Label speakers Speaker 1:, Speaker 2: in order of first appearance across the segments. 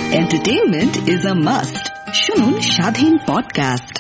Speaker 1: Entertainment is a must. শুনুন স্বাধীন podcast.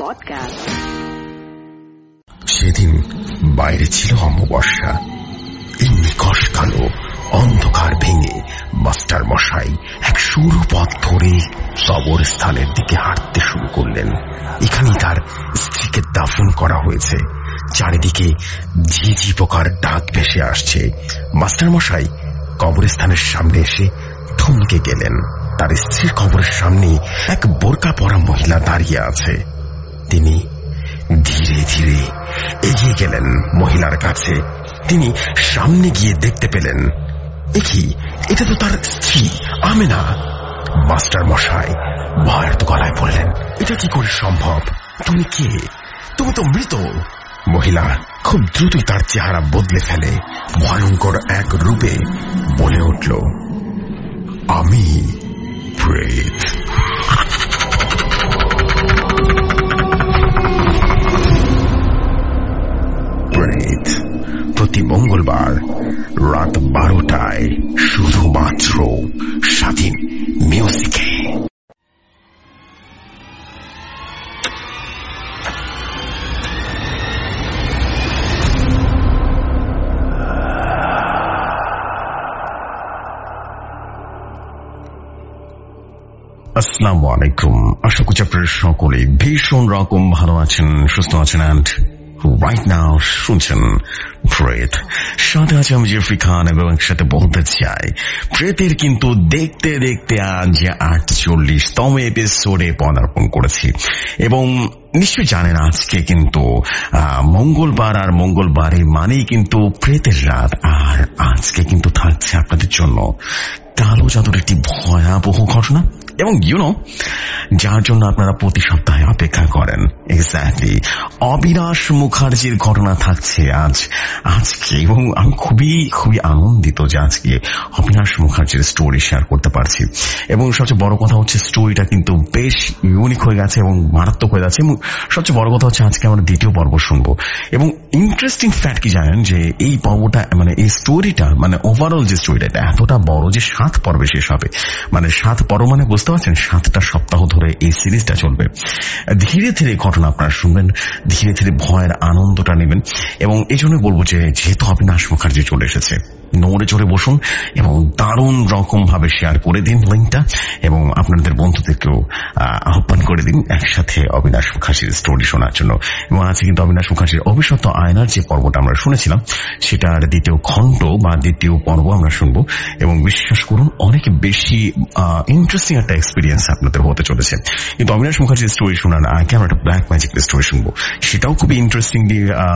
Speaker 2: সেদিন বাইরে ছিল অমাবস্যা। এই নিকষ কালো অন্ধকার ভেঙে মাস্টার মশাই এক সরু পথ ধরে কবরস্থানের দিকে হাঁটতে শুরু করলেন। এখানেই তার স্ত্রীকে দাফন করা হয়েছে। চারিদিকে ঝিঝি পোকার ডাক ভেসে আসছে। মাস্টার মশাই কবরস্থানের সামনে এসে থমকে গেলেন। তার স্ত্রীর কবরের সামনে এক বোরকা পরা মহিলা দাঁড়িয়ে আছে। তিনি ধীরে ধীরে এগিয়ে গেলেন মহিলার কাছে। তিনি সামনে গিয়ে দেখতে পেলেন, এটা তো তার স্ত্রী আমেনা। মাস্টার মশাই ভয়ার্ত গলায় বললেন, এটা কি করে সম্ভব? তুমি কে? তুমি তো মৃত। মহিলা খুব দ্রুতই তার চেহারা বদলে ফেলে। ভয়ঙ্কর এক রূপে বলে উঠল, আমি প্রেত। প্রেত প্রতি মঙ্গলবার রাত 12টায় শুধুমাত্র স্বাধীন মিউজিকে। আসসালামু আলাইকুম। আশা করছি আপনারা সকলে ভীষণ রকম ভালো আছেন, সুস্থ আছেন। অ্যান্ড রাইট নাও শুনছেন প্রেত। সাথে আছে আমি জেফরি খান এবং একসাথে বলতে চাই, প্রেতের কিন্তু দেখতে দেখতে আজ 48তম এপিসোডে পদার্পণ করেছি। এবং নিশ্চয়ই জানেন আজকে কিন্তু মঙ্গলবার, আর মঙ্গলবারে মানেই কিন্তু প্রেতের রাত। আর আজকে কিন্তু থাকছে আপনাদের জন্য কালো জাদুর একটি ভয়াবহ ঘটনা, এবং যার জন্য আপনারা প্রতি সপ্তাহে অপেক্ষা করেন। এক্স্যাক্টলি অবিনাশ মুখার্জির ঘটনা থাকছে আজকে। এবং আমি খুবই খুবই আনন্দিত যে আজকে অবিনাশ মুখার্জির স্টোরি শেয়ার করতে পারছি। এবং সবচেয়ে বড় কথা হচ্ছে স্টোরিটা কিন্তু বেশ ইউনিক হয়ে গেছে এবং মারাত্মক হয়ে যাচ্ছে। এবং সবচেয়ে বড় কথা হচ্ছে আজকে আমরা দ্বিতীয় পর্ব শুনবো। এবং ইন্টারেস্টিং ফ্যাক্ট কি জানেন, যে এই পর্বটা এই স্টোরিটা ওভারঅল যে স্টোরিটা এতটা বড় যে 7 পর্বে শেষ হবে। 7 পর্ব বুঝতে পারছেন, 7টা সপ্তাহ ধরে এই সিরিজটা চলবে। ধীরে ধীরে ঘটনা আপনারা শুনবেন, ধীরে ধীরে ভয়ের আনন্দটা নেবেন। এবং এই জন্য বলবো যে যেহেতু অবিনাশ মুখার্জি চলে এসেছে, নড়ে চড়ে বসুন এবং দারুণ রকম ভাবে শেয়ার করে দিন লিঙ্কটা, এবং আপনাদের বন্ধুদেরকেও আহ্বান করে দিন একসাথে অবিনাশ মুখার্জির স্টোরি শোনার জন্য। এবং আজকে কিন্তু অবিনাশ মুখার্জির অভিশপ্ত আয়নার যে পর্বটা আমরা শুনেছিলাম, সেটার দ্বিতীয় খণ্ড বা দ্বিতীয় পর্ব আমরা শুনবো। এবং বিশ্বাস করুন অনেক বেশি ইন্টারেস্টিং একটা এক্সপিরিয়েন্স আপনাদের হতে চলেছে। কিন্তু অবিনাশ মুখার্জির স্টোরি শোনার আগে আমরা একটা ব্ল্যাক ম্যাজিক স্টোরি শুনবো। সেটাও খুবই ইন্টারেস্টিংলি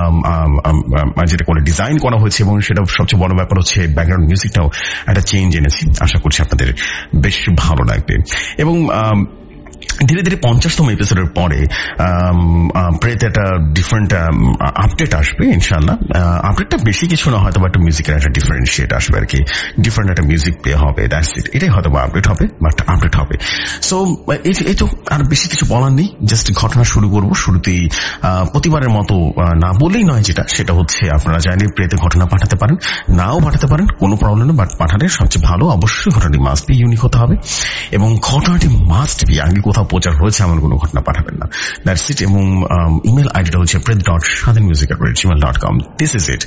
Speaker 2: যেটা করে ডিজাইন করা হয়েছে, এবং সেটা সবচেয়ে বড় ব্যাপার হচ্ছে ব্যাকগ্রাউন্ড মিউজিকটাও একটা চেঞ্জ এনেছি। আশা করছি আপনাদের বেশ ভালো লাগবে। এবং ধীরে ধীরে 50তম এপিসোডের পরে প্রেত একটা ডিফারেন্ট আপডেট আসবে ইনশাল্লাহ। আপডেটটা বেশি কিছু না, হয়তো একটা মিউজিকের একটা ডিফারেন্সিয়েট আসবে আর কি। ডিফারেন্ট একটা মিউজিক প্লে হবে, দ্যাটস ইট। এটাই হয়তো আপডেট হবে, বাট আপডেট হবে। সো এই তো আর বেশি কিছু বলার নেই, জাস্ট ঘটনা শুরু করবো। শুরুতেই প্রতিবারের মতো না বলেই নয়, সেটা হচ্ছে আপনারা চাইলে প্রেতে ঘটনা পাঠাতে পারেন, নাও পাঠাতে পারেন, কোনো প্রবলেম নেই। বাট পাঠালে সবচেয়ে ভালো, অবশ্যই ঘটনাটি মাস্ট বি ইউনিক হতে হবে, এবং ঘটনাটি মাস্ট বি আগে কোথাও প্রচার হয়েছে এমন কোনো ঘটনা পাঠাবেন না, দ্যাটস ইট। এবং ইমেল আইডিটা হচ্ছে pret.shadhinmusic@gmail.com। This is it,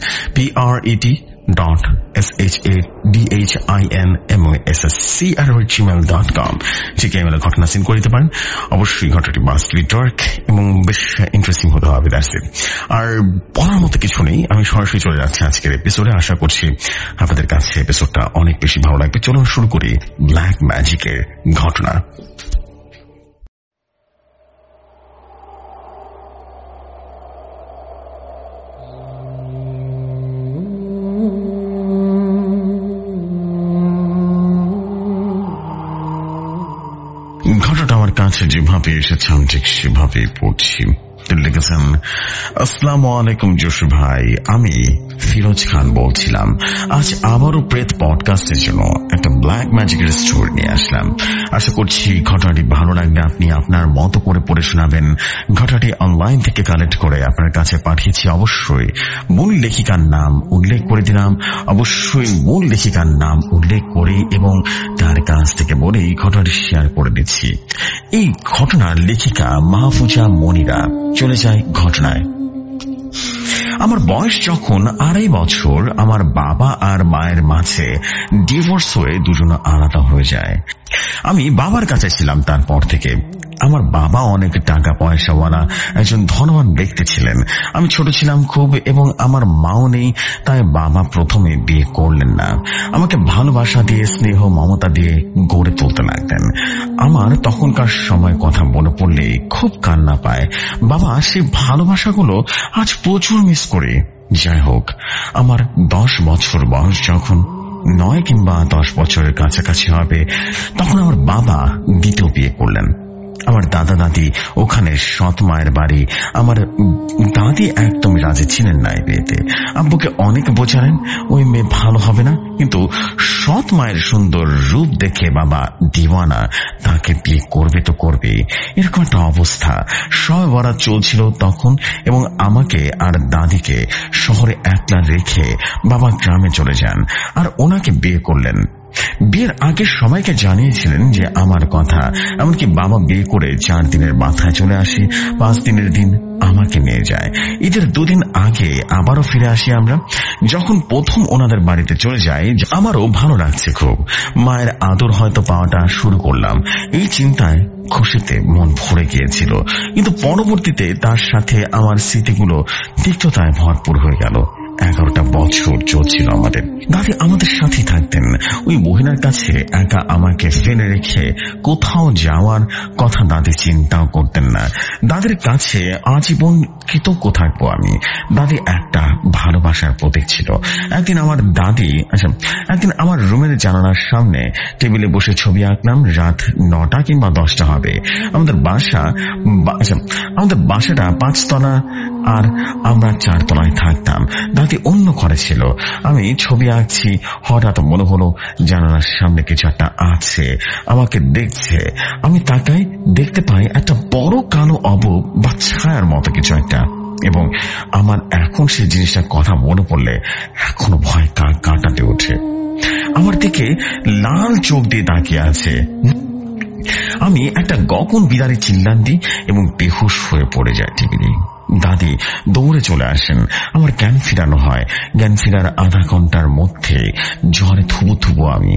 Speaker 2: PRET.SHADHINMUSIC@gmail.com। যে ইমেলে ঘটনা সেন্ড করে দিতে পারেন। অবশ্যই ঘটনাটি মাস্ট বি ডার্ক এবং বেশ ইন্টারেস্টিং হতে হবে, দ্যাটস ইট। আর বলার মতো কিছু নেই, আমি সরাসরি চলে যাচ্ছি আজকের এপিসোডে। আশা করছি আপনাদের কাছে এপিসোডটা অনেক বেশি ভালো লাগবে। চলুন শুরু করি ব্ল্যাক ম্যাজিকের ঘটনা। ঘটনাটা আমার কাছে যেভাবে এসেছে আমি ঠিক সেভাবেই পড়ছি। তিনি লিখেছেন, আসসালামু আলাইকুম জসু ভাই, আমি ফিরোজ খান বলছিলাম। আজ আবারও প্রেত পডকাস্টের জন্য একটা ব্ল্যাক ম্যাজিকের স্টোরি নিয়ে আসলাম। আশা করছি ঘটনাটি ভালো লাগলে আপনি আপনার মতো করে পড়ে শোনাবেন। ঘটনাটি অনলাইন থেকে কালেক্ট করে আপনার কাছে পাঠিয়েছি। অবশ্যই মূল লেখিকার নাম উল্লেখ করে দিলাম, অবশ্যই মূল লেখিকার নাম উল্লেখ করে এবং তার কাছ থেকে বলেই ঘটনাটি শেয়ার করে দিচ্ছি। এই ঘটনার লেখিকা মাহফুজা মনিরা। চলে যায় ঘটনায়। আমার বয়স যখন 2.5 বছর, আমার বাবা আর মায়ের মাঝে ডিভোর্স হয়ে দুজনে আলাদা হয়ে যায়। আমি বাবার কাছে ছিলাম তারপর থেকে। আমার বাবা অনেক টাকা পয়সাওয়ালা একজন ধনবান ব্যক্তি ছিলেন। আমি ছোট ছিলাম খুব এবং আমার মাও নেই, তাই বাবা প্রথমে বিয়ে করলেন না। আমাকে ভালোবাসা দিয়ে স্নেহ মমতা দিয়ে গড়ে তুলতে লাগতেন। আমার তখনকার সময় কথা মনে পড়লে খুব কান্না পায়। বাবা সেই ভালোবাসাগুলো আজ প্রচুর মিস করে। যাই হোক, আমার 10 বছর বয়স যখন 9 কিংবা 10 বছরের কাছাকাছি হবে, তখন আমার বাবা দ্বিতীয় বিয়ে করলেন। আমার দাদা দাদি ওখানে সৎ মায়ের বাড়ি। আমার দাদি একদমই রাজি ছিলেন না এই বিয়েতে। আব্বুকে অনেক বোঝালেন ওই মেয়ে ভালো হবে না, কিন্তু সৎ মায়ের সুন্দর রূপ দেখে বাবা দিওয়ানা, তাকে বিয়ে করবে তো করবে। এরকম একটা অবস্থা। শবে বরাত চলছিল তখন এবং আমাকে আর দাদিকে শহরে একলা রেখে বাবা গ্রামে চলে যান আর ওনাকে বিয়ে করলেন। বিয়ের আগে সবাইকে জানিয়েছিলেন যে আমার কথা, এমনকি বাবা বিয়ে করে 4 দিনের মাথায় চলে আসে। 5 দিনের দিন আমাকে নিয়ে যায়। ঈদের 2 দিন আগে আবারও ফিরে আসি আমরা। যখন প্রথম ওনাদের বাড়িতে চলে যাই, আমারও ভালো লাগছে খুব। মায়ের আদর হয়তো পাওয়াটা শুরু করলাম, এই চিন্তায় খুশিতে মন ভরে গিয়েছিল। কিন্তু পরবর্তীতে তার সাথে আমার স্মৃতিগুলো তিক্ততায় ভরপুর হয়ে গেল। 11টা বছর চলছিল আমাদের। দাদি আমাদের সাথে থাকতেন। ওই মহিলার কাছে একা আমাকে ফেলে রেখে কোথাও যাওয়ার কথা দাদি চিন্তাও করতেন না। দাদির কাছে আজীবন কৃতজ্ঞ থাকবো আমি। দাদি একটা ভালোবাসার প্রতীক ছিল। একদিন আমার রুমের জানালার সামনে টেবিলে বসে ছবি আঁকলাম। রাত 9টা কিংবা 10টা হবে। আমাদের বাসাটা 5 তলা আর আমরা 4 তলায় থাকতাম। দাদি অন্য ঘরে ছিল। আমি ছবি আঁকছি, হঠাৎ মনে হলো জানালার সামনে কিছু একটা আছে, আমাকে দেখছে। আমি তাকাই, দেখতে পাই একটা বড় কালো অবয়ব বা ছায়ার মতো কিছু একটা। এবং আমার এখন সেই জিনিসটার কথা মনে পড়লে এখনো ভয় কাঁটাতে ওঠে। আমার দিকে লাল চোখ দিয়ে তাকিয়ে আছে। আমি একটা গগন বিদারী চিল্লান দিই এবং বেহুশ হয়ে পড়ে যায় টেবিলে। দাদি দৌড়ে চলে আসেন। আমার জ্ঞান ফিরানো হয়। জ্ঞান ফিরার আধা ঘন্টার মধ্যে জ্বরে থুবু আমি।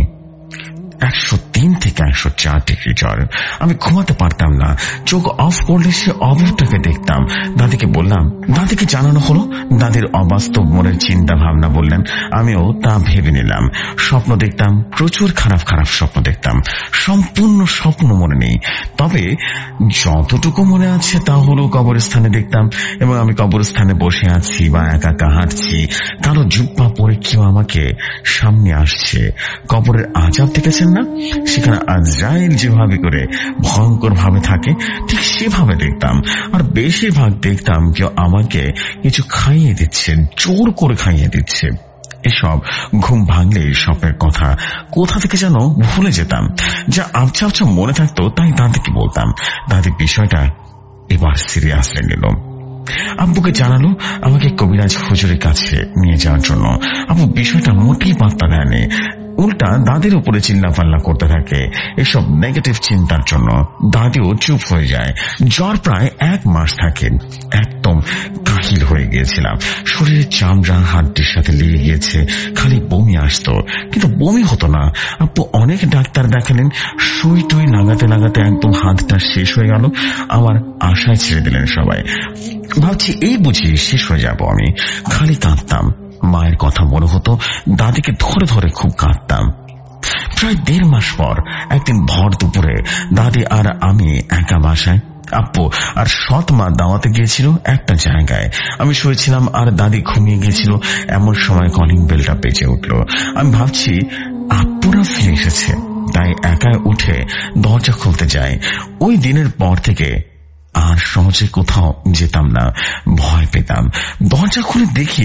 Speaker 2: 103 থেকে 104 ডিগ্রি জ্বর। আমি ঘুমাতে পারতাম না। চোখ অফ করলে সে অবস্থাকে দেখতাম। দাদিকে বললাম, দাদিকে জানানো হলো। দাদির অবাস্তব মনের চিন্তা ভাবনা বললেন। আমিও তা ভেবে নিলাম। স্বপ্ন দেখতাম, প্রচুর খারাপ স্বপ্ন দেখতাম। সম্পূর্ণ স্বপ্ন মনে নেই, তবে যতটুকু মনে আছে তা হলো কবরস্থানে দেখতাম এবং আমি কবরস্থানে বসে আছি বা একা হাঁটছি। কালো জুব্বা পরে কেউ আমাকে সামনে আসছে। কবরের আযাব দেখেছেন না, সেখানে আজরাইল যেভাবে করে ভয়ঙ্কর ভাবে থাকে, ঠিক সেভাবে দেখতাম। আর বেশিরভাগ দেখতাম কেউ আমাকে কিছু খাইয়ে দিচ্ছে, জোর করে খাইয়ে দিচ্ছে। এসব ঘুম ভাঙলে স্বপ্নের কথা কোথা থেকে যেন ভুলে যেতাম। যা আবছা মনে থাকতো তাই দাদিকে বলতাম। দাদি বিষয়টা এবার সিরিয়াসলি নিল। আব্বুকে জানালো আমাকে কবিরাজ হুজুরের কাছে নিয়ে যাওয়ার জন্য। আব্বু বিষয়টা মোটেই পাত্তা দেয়নি, উল্টা দাদির উপরে চিল্লাপাল্লা করতে থাকে এসব নেগেটিভ চিন্তার জন্য। দাদিও চুপ হয়ে যায়। জ্বর প্রায় 1 মাস থাকে। একদম কাহিল হয়ে গিয়েছিলাম। শরীরের চামড়া হাড্ডির সাথে লেগে গিয়েছে। খালি বমি আসতো, কিন্তু বমি হতো না। আব্বু অনেক ডাক্তার দেখালেন। সুই টুই লাগাতে একদম হাতটা শেষ হয়ে গেল। আমার আশায় ছেড়ে দিলেন সবাই। ভাবছি এই বুঝি শেষ হয়ে যাব আমি। খালি কাঁদতাম। মায়ের কথা মনে হতো। দাদিকে ধরে খুব কাঁদতাম। প্রায় 1.5 মাস পর একদিন ভর দুপুরে দাদি আর আমি একা বাসায়। আব্বু আর সৎ মা দাওয়াতে গিয়েছিল একটা জায়গায়। আমি শুয়েছিলাম আর দাদি ঘুমিয়ে গিয়েছিল। এমন সময় কলিং বেলটা বেজে উঠল। আমি ভাবছি আব্বুরা ফিরে এসেছে, তাই একাই উঠে দরজা খুলতে যাই। ওই দিনের পর থেকে আর সহজে কোথাও যেতাম না, ভয় পেতাম। দরজা খুলে দেখি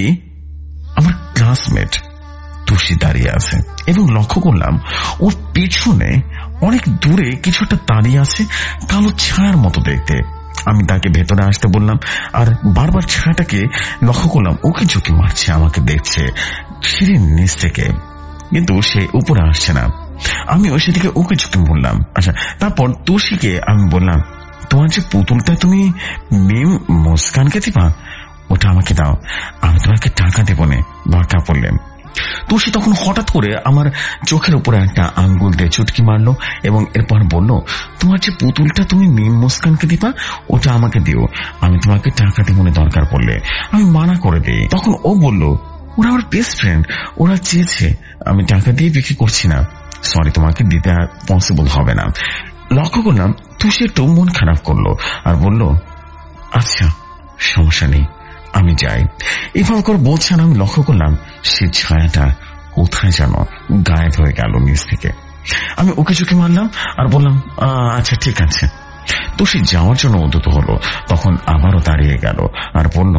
Speaker 2: আমার ক্লাসমেট তুষি দাঁড়িয়ে আছে এবং লক্ষ্য করলাম ওর পিছনে অনেক দূরে কিছু একটা দাঁড়িয়ে আছে, কালো ছায়ার মতো দেখতে। আমি তাকে ভেতরে আসতে বললাম আর বারবার ছায়াটাকে লক্ষ্য করলাম ওকে ঝুঁকি মারছে, আমাকে দেখছে সিঁড়ির নিচ থেকে, কিন্তু সে উপরে আসছে না। আমিও সেদিকে ওকে ঝুঁকি বললাম। আচ্ছা, তারপর তুষিকে আমি বললাম, তোমার যে পুতুলটা তুমি মিম মুস্কানকে দিবা, ওটা আমাকে দাও, আমি তোমাকে টাকা দেবো না দরকার পড়লে। তুষি তখন হঠাৎ করে আমার চোখের উপরে একটা আঙ্গুল দিয়ে চুটকি মারলো এবং এরপর বলল, তোমার যে পুতুলটা তুমি মিম মুস্কানকে দিবা, ওটা আমাকে দিও, আমি তোমাকে টাকা দেবো না দরকার পড়লে। আমি মানা করে দিই। তখন ও বলল, ওরা আমার বেস্ট ফ্রেন্ড, ওরা চেয়েছে, আমি টাকা দিয়ে বিক্রি করছি না, সরি, তোমাকে দিতে পসিবল হবে না। লক্ষ্য করলাম তুষি একটু মন খারাপ করলো আর বলল, আচ্ছা সমস্যা নেই, আমি যাই। এভাবে করে বলছেন, আমি লক্ষ্য করলাম সে ছায়াটা কোথায় যেন গায়েব হয়ে গেল নিচ থেকে। আমি ওকে চোখে মারলাম আর বললাম, আচ্ছা ঠিক আছে। তুষি যাওয়ার জন্য উদ্যত হলো, তখন আবারও দাঁড়িয়ে গেল আর বলল,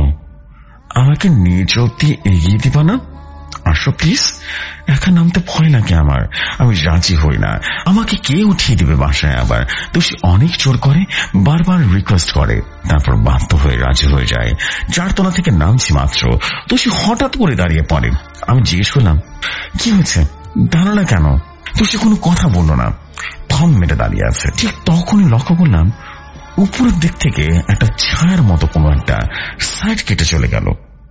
Speaker 2: আমাকে নিজ অব্দি এগিয়ে দিবা না? আসো প্লিজ, একা নামতে ভয় লাগে আমার, আমি রাজি হই না, আমাকে কে উঠিয়ে দিবে বাসায় আবার। তুষি অনেক জোর করে, বারবার রিকোয়েস্ট করে, তারপর বাধ্য হয়ে রাজি হয়ে যায়। 4 তলা থেকে নামছি মাত্র, তুষি হঠাৎ করে দাঁড়িয়ে পড়ে। আমি জিজ্ঞেস করলাম, কি হয়েছে, দাঁড়ালে কেন? তুষি কোনো কথা বলল না, থম মেটে দাঁড়িয়ে আছে। ঠিক তখনই লক্ষ্য করলাম উপরের দিক থেকে একটা ছায়ার মতো কোনো একটা সাইড কেটে চলে গেল।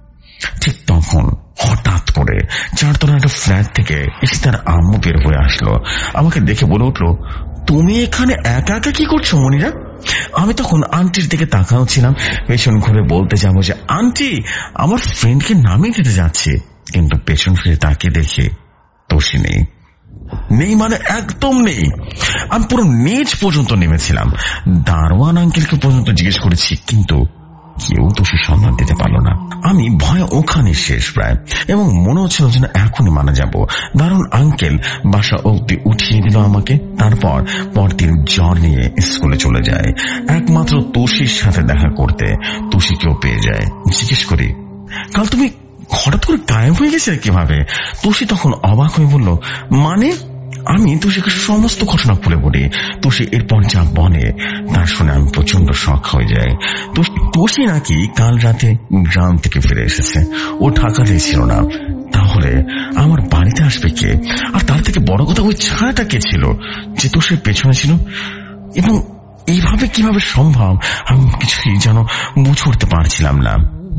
Speaker 2: ঠিক তখন হঠাৎ করে 4 তলার একটা ফ্ল্যাট থেকে এসে তার আম্মু বের হয়ে আসলো। আমাকে দেখে বলে উঠলো, তুমি এখানে একা একা কি করছো মনিরা? আমি তখন আন্টির দিকে তাকাও ছিলাম, পেছন ঘুরে বলতে যাবো যে, আন্টি আমার ফ্রেন্ডকে নামিয়ে দিতে যাচ্ছে, কিন্তু পেছন ফিরে তাকে দেখে তুষি নেই। মানে একদম নেই। আমি পুরো নিচ পর্যন্ত নেমেছিলাম, দারোয়ান আঙ্কেলকে পর্যন্ত জিজ্ঞেস করেছি, কিন্তু কেউ তুষির সন্ধান দিতে পারল না। আমি ভয়ে ওখানে শেষ প্রায়, এবং মনে হচ্ছিল যেন এখনই মারা যাব। দারুণ আঙ্কেল বাসা অবধি উঠিয়ে দিল আমাকে, তারপর পরদিন জ্বর নিয়ে স্কুলে চলে যায় একমাত্র তুষির সাথে দেখা করতে। তুষিকেও পেয়ে যায়। জিজ্ঞেস করি, কাল তুমি হঠাৎ করে গায়েব হয়ে গেছে কিভাবে? তুষি তখন অবাক হয়ে বলল, মানে? আমি তুষিকে সমস্ত ঘটনা খুলে বলি। তুষি এরপর যা বলে তার শুনে আমি প্রচন্ড শখ হয়ে যায়। তুষি নাকি কাল রাতে গ্রাম থেকে ফিরে এসেছে, ও ঢাকাতেই ছিল না, তাহলে আমার বাড়িতে আসবে কে? আর তার থেকে বড় কথা, ওই ছায়াটা কে ছিল যে তুষির পেছনে ছিল? এবং এইভাবে কিভাবে সম্ভব আমি কিছুই যেন বুঝে উঠতে পারছিলাম না।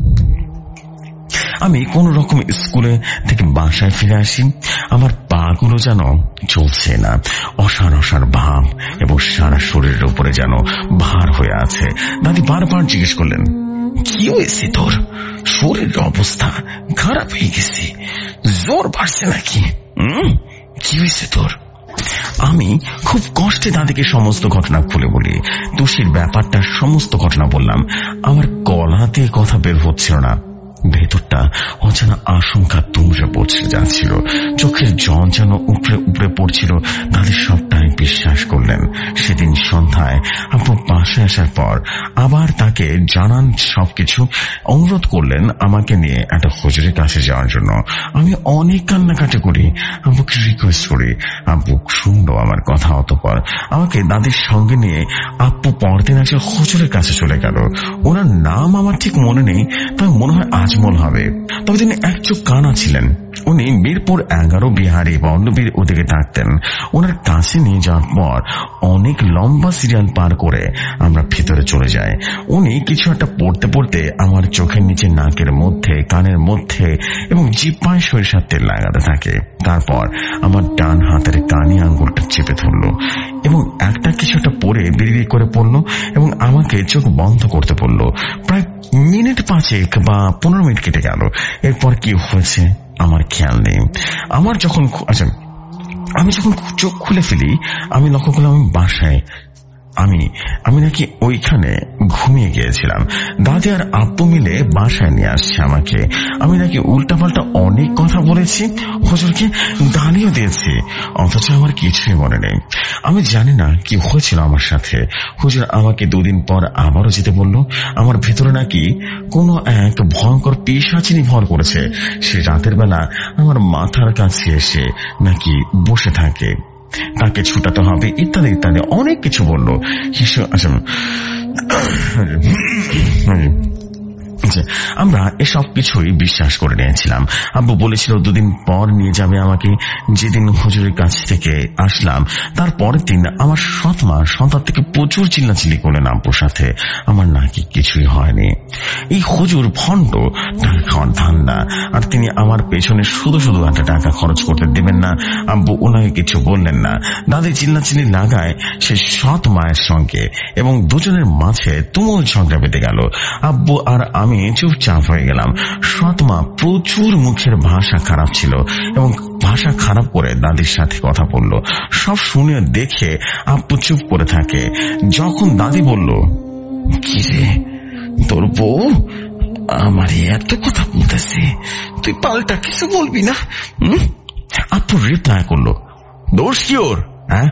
Speaker 2: আমি কোন রকম স্কুলে থেকে বাসায় ফিরে আসি, আমার পাগুলো যেন চলছে না, অসার অসার ভাব এবং সারা শরীরের উপরে যেন ভার হয়ে আছে। দাদি বারবার জিজ্ঞেস করলেন, কি হয়েছে তোর? শরীরের অবস্থা খারাপ হয়ে গেছে, জ্বর বাড়ছে নাকি? কি হয়েছে তোর? আমি খুব কষ্টে দাদিকে সমস্ত ঘটনা খুলে বলি। তুষির ব্যাপারটা সমস্ত ঘটনা বললাম। আমার গলাতে কথা বের হচ্ছিল না, ভেতরটা অজানা আশঙ্কা তুমড়ে পড়ছে যাচ্ছিল, চোখের জল যেন উপরে উপরে পড়ছিল। তাদের সবটাই বিশ্বাস করলেন। সেদিন সন্ধ্যায় আপু বাসায় আসার পর আবার তাকে জানান সবকিছু, অনুরোধ করলেন আমাকে নিয়ে একটা হুজুরের কাছে যাওয়ার জন্য। আমি অনেক কান্নাকাটি করি, আব্বুকে রিকোয়েস্ট করি। আব্বু শুনলো আমার কথা। অতঃপর আমাকে দাদির সঙ্গে নিয়ে আব্বু পরদিন একজন হুজুরের কাছে চলে গেল। ওনার নাম আমার ঠিক মনে নেই, তবে মনে হয় আজমল হবে। তবে তিনি এক চোখ কানা ছিলেন। উনি মিরপুর 11 বিহারি বন্ধবীর ওদিকে থাকতেন। ওনার কাছে নিয়ে যাওয়ার পর অনেক লম্বা সিরিয়াল পার করে আমরা ভেতরে চলে যাই। উনি কিছু একটা পড়তে পড়তে আমার চোখের নিচে, নাকের মধ্যে, কানের মধ্যে এবং জিহ্বায় সরিষার তেল লাগাতে থাকে। তারপর আমার ডান হাতের কানি আঙ্গুলটা চেপে ধরলো এবং একটা কিছু একটা পরে বিড়বিড় করে পড়লো এবং আমাকে চোখ বন্ধ করতে বললো। প্রায় মিনিট 5 বা 15 মিনিট কেটে গেল। এরপর কি হয়েছে আমার খেয়াল নেই। আমি যখন চোখ খুলে ফেলি, আমি লক্ষ্য করলাম আমি বাসায় আমি নাকি ওইখানে ঘুমিয়ে গিয়েছিলাম। দাদি আর আব্বু মিলে বাসায় নিয়ে আসছে আমাকে। আমি নাকি উল্টাপাল্টা অনেক কথা বলেছি, হুজুরকে গালিও দিয়েছি, অথচ আমার কিছুই মনে নেই। আমি জানি না কি হয়েছিল আমার সাথে। হুজুর আমাকে 2 দিন পর আবারও যেতে বলল। আমার ভেতরে নাকি কোনো এক ভয়ঙ্কর পিশাচিনী ভর করেছে। সে রাতের বেলা আমার মাথার কাছে এসে নাকি বসে থাকে, তাকে ছুটাতে হবে ইত্যাদি ইত্যাদি অনেক কিছু বললো। আমরা এসব কিছুই বিশ্বাস করে নিয়েছিলাম। আব্বু বলেছিল 2 দিন পর নিয়ে যাবে আমাকে। যেদিন হুজুরের কাছ থেকে আসলাম তার পরের দিন আমার সৎমা সন্তান থেকে প্রচুর চিল্লাচিল্লি করলেন আব্বুর সাথে। আমার নাকি কিছুই হয়নি। এই হুজুর ভণ্ড, টাকা খাওয়ার ধান্দা, আর তিনি আমার পেছনে শুধু শুধু একটা টাকা খরচ করতে দেবেন না। আব্বু ওনাকে কিছু বললেন না। দাদি চিল্লাচিল্লি লাগায় সে সৎ মায়ের সঙ্গে এবং দুজনের মাঝে তুমুল ঝগড়া বেঁধে গেল। আব্বু আর আমি চুপচাপ হয়ে গেলাম। সৎমা প্রচুর মুখের ভাষা খারাপ ছিল এবং ভাষা খারাপ করে দাদির সাথে কথা বলল। সব শুনে দেখে আব্বু চুপ করে থাকে। যখন দাদি বলল, কি রে তোর বউ আমার এত কথা বলতেছে, তুই পাল্টা কিছু বলবি না? আব্বু রিপ্লাই করলো, দোষ কি ওর? হ্যাঁ,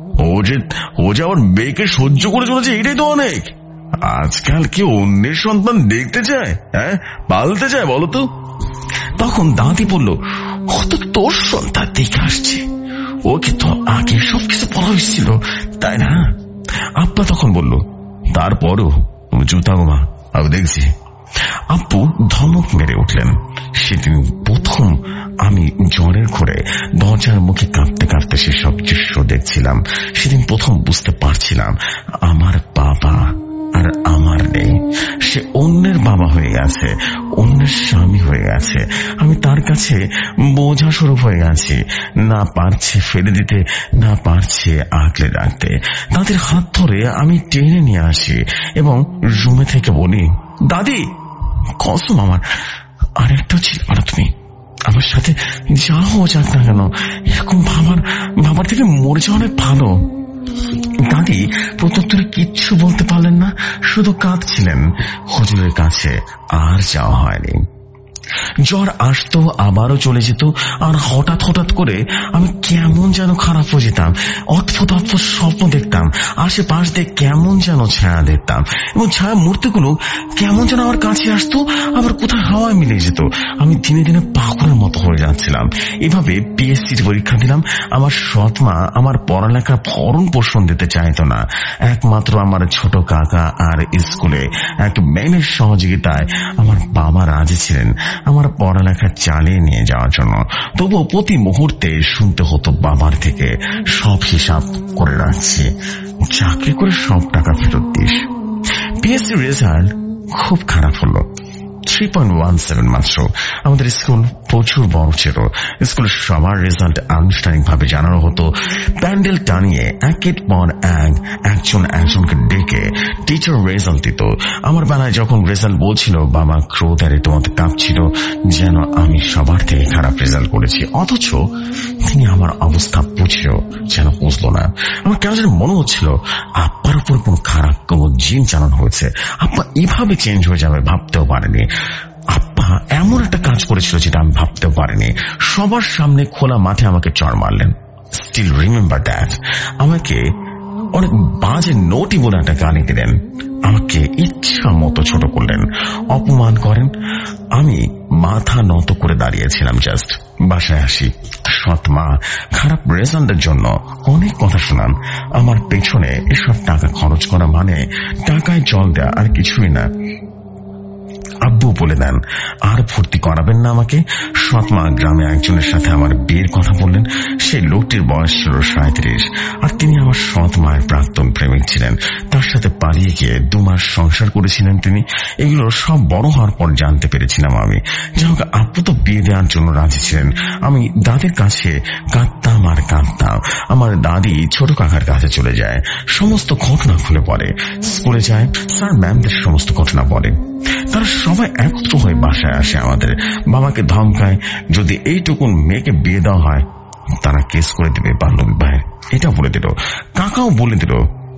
Speaker 2: ও যে আমার মেয়েকে সহ্য করে চলেছে, এটাই তো অনেক। আজকাল কি অন্যের সন্তান দেখতে চায়? হ্যাঁ, পালতে চায় বলতো? তখন দাদি বলল, ও তো তোর সন্তান দেখে আসছে, ওকে তো আগে সবকিছু বলা হয়েছিল, তাই না? আব্বা তখন বলল, তারপরও জুতা গোমা আমি দেখছি। আব্বু ধমক মেরে উঠলেন। সেদিন প্রথম আমি জ্বরের ঘরে দরজার মুখে কাঁপতে কাঁপতে সেসব দৃশ্য দেখছিলাম। সেদিন প্রথম বুঝতে পারছিলাম আমার বাবা আর আমার নেই। সে অন্যের বাবা হয়ে গেছে, অন্যের স্বামী হয়ে গেছে। আমি তার কাছে বোঝা স্বরূপ হয়ে গেছি, না পারছে ফেলে দিতে, না পারছে আগলে রাখতে। তাদের হাত ধরে আমি টেনে নিয়ে আসি এবং রুমে থেকে বলি, দাদি কসম আমার আর একটা ছিল না, তুমি আমার সাথে যা হওয়া যাক না কেন, এরকম ভাবার থেকে মরে যাওয়া অনেক ভালো। দাদি প্রত্যুত্তরে কিচ্ছু বলতে পারলেন না, শুধু কাঁদছিলেন। হুজুরের কাছে আর যাওয়া হয়নি। জ্বর আসতো, আবারও চলে যেত, আর হঠাৎ হঠাৎ করে আমি কেমন যেন খারাপ হয়ে যেতাম। অদ্ভুত অদ্ভুত স্বপ্ন দেখতাম, আশেপাশ দিয়ে কেমন যেন ছায়া দেখতাম এবং ছায়া মূর্তিগুলো কেমন যেন আমার কাছে আসতো, আবার কোথায় হাওয়ায় মিলে যেত। আমি দিনে দিনে পাগলের মতো হয়ে যাচ্ছিলাম। এভাবে পিএসসির পরীক্ষা দিলাম। আমার সৎমা আমার পড়ালেখার ভরণ পোষণ দিতে চাইতো না। একমাত্র আমার ছোট কাকা আর স্কুলে এক ম্যানের সহযোগিতায় আমার বাবা রাজি ছিলেন আমার পড়ালেখা চালিয়ে নিয়ে যাওয়ার জন্য। তবুও প্রতি মুহূর্তে শুনতে হতো বাবার থেকে, সব হিসাব করে রাখছি, চাকরি করে সব টাকা ফেরত দিস। পিএসসি রেজাল্ট খুব খারাপ হলো, 3.17 মাত্র। আমাদের স্কুল প্রচুর বড় ছিল। স্কুলের সবার রেজাল্ট আনুষ্ঠানিকভাবে জানানো হতো। প্যান্ডেল টানিয়ে একের পর একজন একজনকে ডেকে টিচার রেজাল্ট দিত। আমার বেলায় যখন রেজাল্ট বলছিল, বাবা ক্রোধে রীতিমতো কাঁপছিল, যেন আমি সবার থেকে খারাপ রেজাল্ট করেছি। অথচ তিনি আমার অবস্থা বুঝেও যেন বুঝলো না। আমার কেন যেন মনে হচ্ছিল আব্বার উপর কোন খারাপ কোনো জিন চালানো হয়েছে। আব্বা এভাবে চেঞ্জ হয়ে যাবে ভাবতেও পারেনি। আব্বা এমন একটা কাজ করেছিল যেটা আমি ভাবতেও পারিনি। সবার সামনে খোলা মাঠে আমাকে চড় মারলেন। Still remember that. আমাকে অনেক বাজে নোটি বলে একটা গালি দিলেন। আমাকে ইচ্ছা মতো ছোট করলেন, অপমান করেন। আমি মাথা নত করে দাঁড়িয়েছিলাম। জাস্ট বাসায় আসি, সৎ মা খারাপ রেজাল্টের জন্য অনেক কথা শোনান। আমার পেছনে এসব টাকা খরচ করা মানে টাকায় জল দেয়া আর কিছুই না। আব্বু বলে দেন আর ভর্তি করাবেন না আমাকে। সৎমা গ্রামে একজনের সাথে আমার বিয়ের কথা বললেন। সেই লোকটির বয়স ছিল 37, আর তিনি আমার সৎ মায়ের প্রাক্তন প্রেমিক ছিলেন। তার সাথে পালিয়ে গিয়ে 2 মাস সংসার করেছিলেন তিনি। এগুলো সব বড় হওয়ার পর জানতে পেরেছিলাম আমি। যাই হোক, আব্বু তো বিয়ে দেওয়ার জন্য রাজি ছিলেন। আমি দাদির কাছে কাঁদতাম আর কাঁদতাম। আমার দাদি ছোট কাকার কাছে চলে যায়, সমস্ত ঘটনা খুলে পড়ে। স্কুলে যায়, স্যার ম্যামদের সমস্ত ঘটনা বলে। তারা সবাই একত্র হয়ে বাসায় আসে। আমাদের বাবাকে ধমকায়, যদি এইটুকুন মেয়েকে বিয়ে দেওয়া হয় তারা কেস করে দেবে বাল্য বিবাহে। এটা বলে দিল। কাকাও বলে দিল,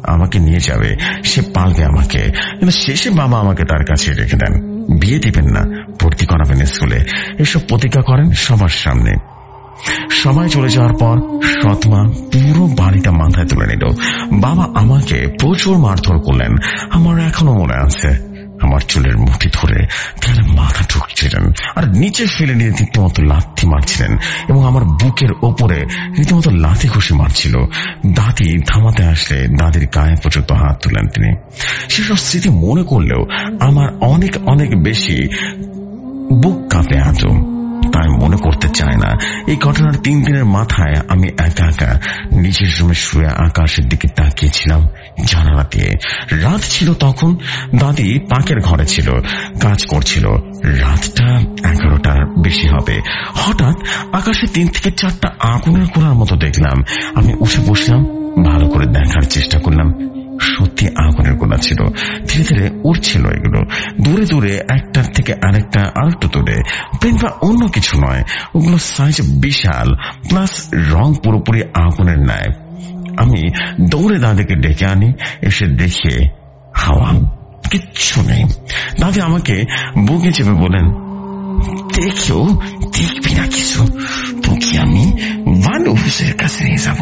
Speaker 2: আমাকে নিয়ে যাবে, সে পালবে আমাকে। কিন্তু শেষে বাবা আমাকে তার কাছে রেখে দেন। বিয়ে দিবেন না, ভর্তি করাবেন স্কুলে, এসব প্রতিজ্ঞা করেন সবার সামনে। সবাই চলে যাওয়ার পর সৎমা পুরো বাড়িটা মাথায় তুলে নিল। বাবা আমাকে প্রচুর মারধর করলেন। আমার এখনো মনে আছে, আমার চুলের মুঠি ধরে তার মাথা ঠুকছিলেন আর নিচে ফেলে নিয়ে রীতিমতো লাথি মারছিলেন এবং আমার বুকের ওপরে রীতিমতো লাথি ঘুষি মারছিল। দাদি থামাতে আসলে দাদির গায়ে পর্যন্ত হাত তুলেন তিনি। সেসব স্মৃতি মনে করলেও আমার অনেক অনেক বেশি বুক কাঁপে আজও, তাই মনে করতে চায় না। এই ঘটনার 3 দিনের মাথায় আমি একা একা নিজের রুমে শুয়ে আকাশের দিকে তাকিয়েছিলাম জানালা দিয়ে। রাত ছিল তখন, দাদি পাকের ঘরে ছিল, কাজ করছিল। রাতটা 11টার বেশি হবে। হঠাৎ আকাশে 3 থেকে 4টা আগুনের গোলার মতো দেখলাম। আমি উঠে বসলাম, ভালো করে দেখার চেষ্টা করলাম। সত্যি আগুনের গোলা ছিল, ধীরে ধীরে উড়ছিল এগুলো, দূরে দূরে একটার থেকে আরেকটা আরেকটু দূরে। প্লেন বা অন্য কিছু নয়, ওগুলো সাইজ বিশাল, প্লাস রং পুরোপুরি আগুনের ন্যায়। আমি দৌড়ে দাদিকে ডেকে আনি, এসে দেখে হাওয়া, কিচ্ছু নেই। দাদি আমাকে বুকে চেপে বলেন, দেখো দেখবি না কিছু, তোকে আমি ভালো অফিসের কাছে নিয়ে যাব।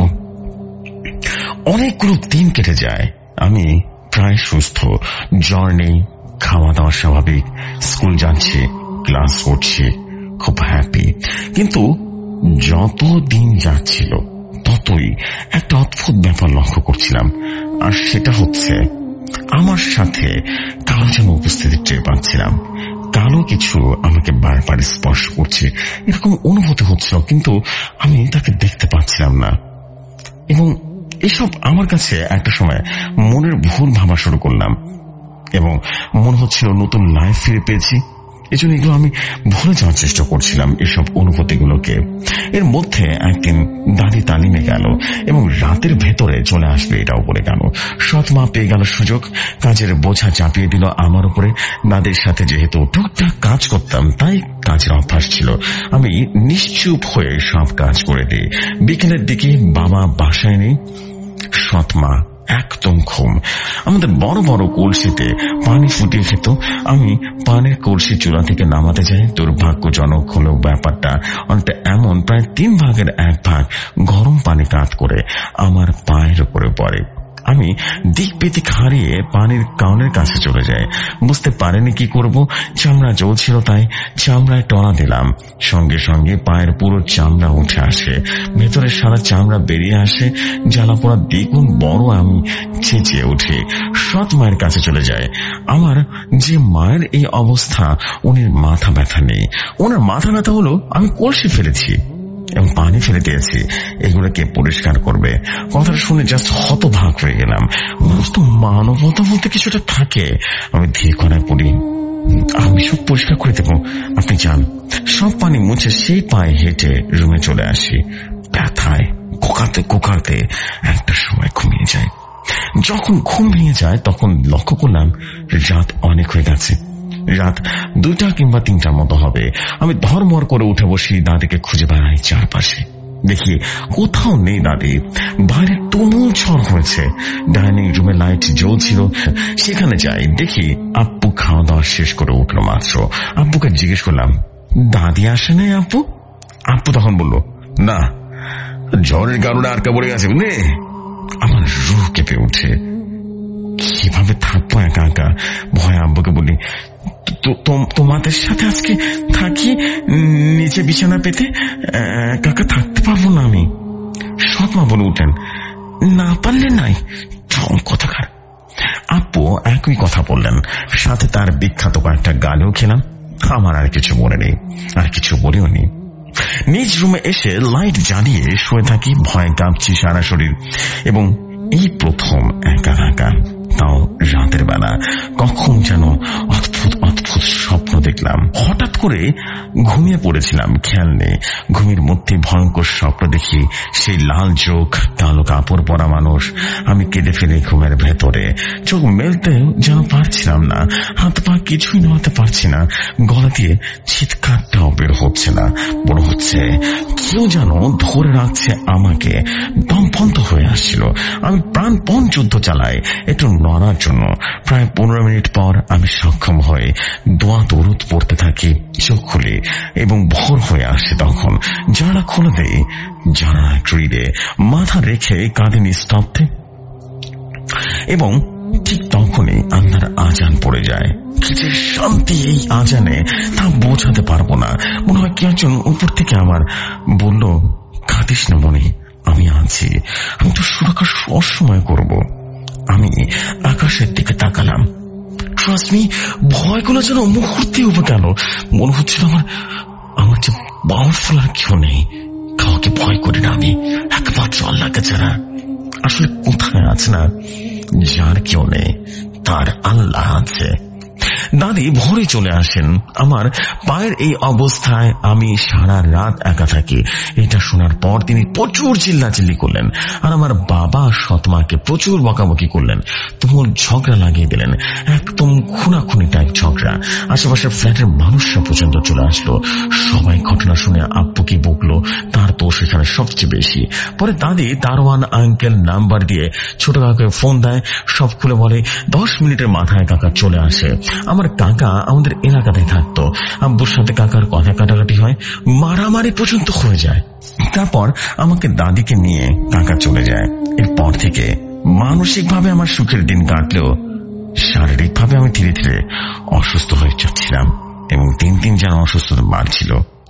Speaker 2: অনেকগুলো দিন কেটে যায়, আমি প্রায় সুস্থ, জ্বর নেই, খাওয়া দাওয়া স্বাভাবিক, স্কুল যাচ্ছি, ক্লাস করছি, খুব হ্যাপি। কিন্তু যত দিন যাচ্ছিল ততই একটা অদ্ভুত ব্যাপার লক্ষ্য করছিলাম, আর সেটা হচ্ছে আমার সাথে কালো যেন উপস্থিতি টের পাচ্ছিলাম। কালো কিছু আমাকে বারবার স্পর্শ করছে, এরকম অনুভূতি হচ্ছিল, কিন্তু আমি তাকে দেখতে পাচ্ছিলাম না। এবং এসব আমার কাছে একটা সময় মনের ভুল ভাবা শুরু করলাম এবং মনে হচ্ছিল নতুন লাইফ ফিরে পেয়েছি। এজন্য এগুলো আমি ভুলে যাওয়ার চেষ্টা করছিলাম, এসব অনুভূতিগুলোকে। এর মধ্যে একদিন দাদি তালিমে গেল এবং রাতের ভেতরে চলে আসবে এটাও বলে গেল। সৎ মা পেয়ে গেল সুযোগ, কাজের বোঝা চাপিয়ে দিল আমার উপরে। দাদির সাথে যেহেতু টুকটাক কাজ করতাম, তাই কাজের অভ্যাস ছিল। আমি নিশ্চুপ হয়ে সব কাজ করে দিই। বিকেলের দিকে বাবা বাসায় নেই, সৎ মা একদম ঘুম। আমাদের বড় বড় কলসিতে পানি ফুটিয়ে খেত। আমি পানির কলসি চূড়া থেকে নামাতে যাই। দুর্ভাগ্যজনক হলেও ব্যাপারটা অনেকটা এমন, প্রায় 3 ভাগের 1 ভাগ গরম পানি কাত করে আমার পায়ের উপরে পড়ে। আমি দিক বেদিক হারিয়ে পানির কাউনের কাছে চলে যাই। বুঝতে পারিনি কি করব, চামড়া জ্বলছিল তাই চামড়ায় টনা দিলাম। সঙ্গে সঙ্গে পায়ের পুরো চামড়া উঠে আসে, ভেতরে সারা চামড়া বেরিয়ে আসে। জ্বালা পোড়া দ্বিগুণ বড়। আমি চেঁচিয়ে উঠি, সৎ মায়ের কাছে চলে যায়। আমার যে মায়ের এই অবস্থা, উনি মাথা ব্যথা নেই। ওনার মাথা ব্যথা হলো আমি কলসি ফেলেছি এবং পানি ফেলে দিয়েছি, এগুলোকে পরিষ্কার করবে। কথাটা শুনে জাস্ট হতভাগ হয়ে গেলাম। তো মানবতা বলতে কিছুটা থাকে। আমি ধীর করায় পড়ি, আমি সব পরিষ্কার করে দেবো, আপনি যান। সব পানি মুছে সেই পায়ে হেঁটে রুমে চলে আসি। ব্যথায় কোকাতে কোকাতে একটা সময় ঘুমিয়ে যায়। যখন ঘুম ভেঙে যায় তখন লক্ষ্য করলাম রাত অনেক হয়ে গেছে। রাত 2টা কিংবা 3টার মতো হবে। আমি ধর্মর করে উঠে বসি, দাদিকে খুঁজে বেড়াই চারপাশে। দেখি কোথাও নেই দাদি। বাইরে তুমুল ঝড় হয়েছে। ডাইনিং রুমে লাইট জ্বলছিল, সেখানে যাই। দেখি আব্বু খাওয়া দাওয়া শেষ করে উঠলো মাত্র। আব্বুকে জিজ্ঞেস করলাম, দাদি আসে নাই আব্বু? আব্বু তখন বলল, না, ঝড়ের কারণে আটকা পড়ে গেছে বুঝলে। আমার রুহ কেঁপে উঠে। কিভাবে থাকবো একা একা? ভয় আব্বুকে বলি, তোমাদের সাথে আজকে থাকি, নিচে বিছানা পেতে কাকা থাকতে পারবো না আমি। সৎমা বলে উঠেন, না পারলে নাই, কোথাকার। আব্বু একই কথা বললেন, সাথে তার বিখ্যাত কয়েকটা গালিও খেলাম। আমার আর কিছু মনে নেই, আর কিছু বলেও নেই। নিজ রুমে এসে লাইট জ্বালিয়ে শুয়ে থাকি। ভয়ে কাঁপছি সারা শরীর এবং এই প্রথম একা একা, তাও রাতের বেলা। কখন যেন অদ্ভুত অদ্ভুত স্বপ্ন দেখলাম। হঠাৎ করে ঘুমিয়ে পড়েছিলাম, খেয়াল নেই। ঘুমের মধ্যে ভয়ঙ্কর স্বপ্ন দেখি, সেই লাল চোখ, কালো কাপড় পরা মানুষ। আমি কেঁদে ফেলি ঘুমের ভেতরে। চোখ মেলতে যেন পারছিলাম না, হাত পা কিছুই নাড়াতে পারছি না। গলা দিয়ে চিৎকারটাও বের হচ্ছে না। মনে হচ্ছে কেউ যেন ধরে রাখছে আমাকে। দম বন্ধ হয়ে আসছিল। আমি প্রাণপণ যুদ্ধ চালাই একটু নড়ার জন্য। প্রায় 15 মিনিট পর আমি সক্ষম হয়ে দোয়া দরুদ পড়তে থাকি। চোখ খুলি এবং ভোর হয়ে আসে। তখন জানালা খুলে দেই। জানালা গ্রিলে মাথা রেখে কাঁদে নিস্তব্ধে, এবং ঠিক তখনই আল্লাহর আজান পড়ে যায়। কি যে শান্তি এই আজানে, তা বোঝাতে পারবো না। মনে হয় কি একজন উপর থেকে আমার বলল, কাঁদিস না মনে, আমি আছি, আমি তো সুরক্ষা সবসময় করব। আমি আকাশের দিকে তাকালাম। ট্রাস্ট মি, ভয়গুলো যেন মুহূর্তে উপে গেল। মনে হচ্ছিল আমার যে পাওয়ারফুল আর কেউ নেই। কাউকে ভয় করি না আমি, একমাত্র আল্লাহকে ছাড়া। আসলে কোথায় আছে না, যার কেউ নেই তার আল্লাহ আছে। দাদি ভোরে চলে আসেন। আমার পায়ের এই অবস্থায় আমি সারা রাত একা থাকি। এটা শোনার পর তিনি প্রচুর চিল্লাচিল্লি করলেন, আর আমার বাবা সৎমাকে প্রচুর বকাবকি করলেন। তুমুল ঝগড়া লাগিয়ে দিলেন, একদম খুনাখুনি টাইপ ঝগড়া। আশেপাশের ফ্ল্যাটের মানুষরা পর্যন্ত চলে আসলো। সবাই ঘটনা শুনে আব্বুকে বকলো, তার তো সেখানে সবচেয়ে বেশি। পরে দাদি দারোয়ান আঙ্কেল নাম্বার দিয়ে ছোট কাকাকে ফোন দেয়। সব খুলে বলে 10 মিনিটের মাথায় কাকা চলে আসে। আমার কাকা আমাদের এলাকাতেই থাকতো। আব্বুর সাথে কাকার কথা কাটাকাটি হয়, মারামারি পর্যন্ত হয়ে যায়। তারপর আমাকে দাদিকে নিয়ে কাকা চলে যায়। এরপর থেকে মানসিকভাবে আমার সুখের দিন কাটলেও শারীরিকভাবে আমি ধীরে ধীরে অসুস্থ হয়ে যাচ্ছিলাম, এবং দিন দিন যেন অসুস্থতা বাড়ছিল।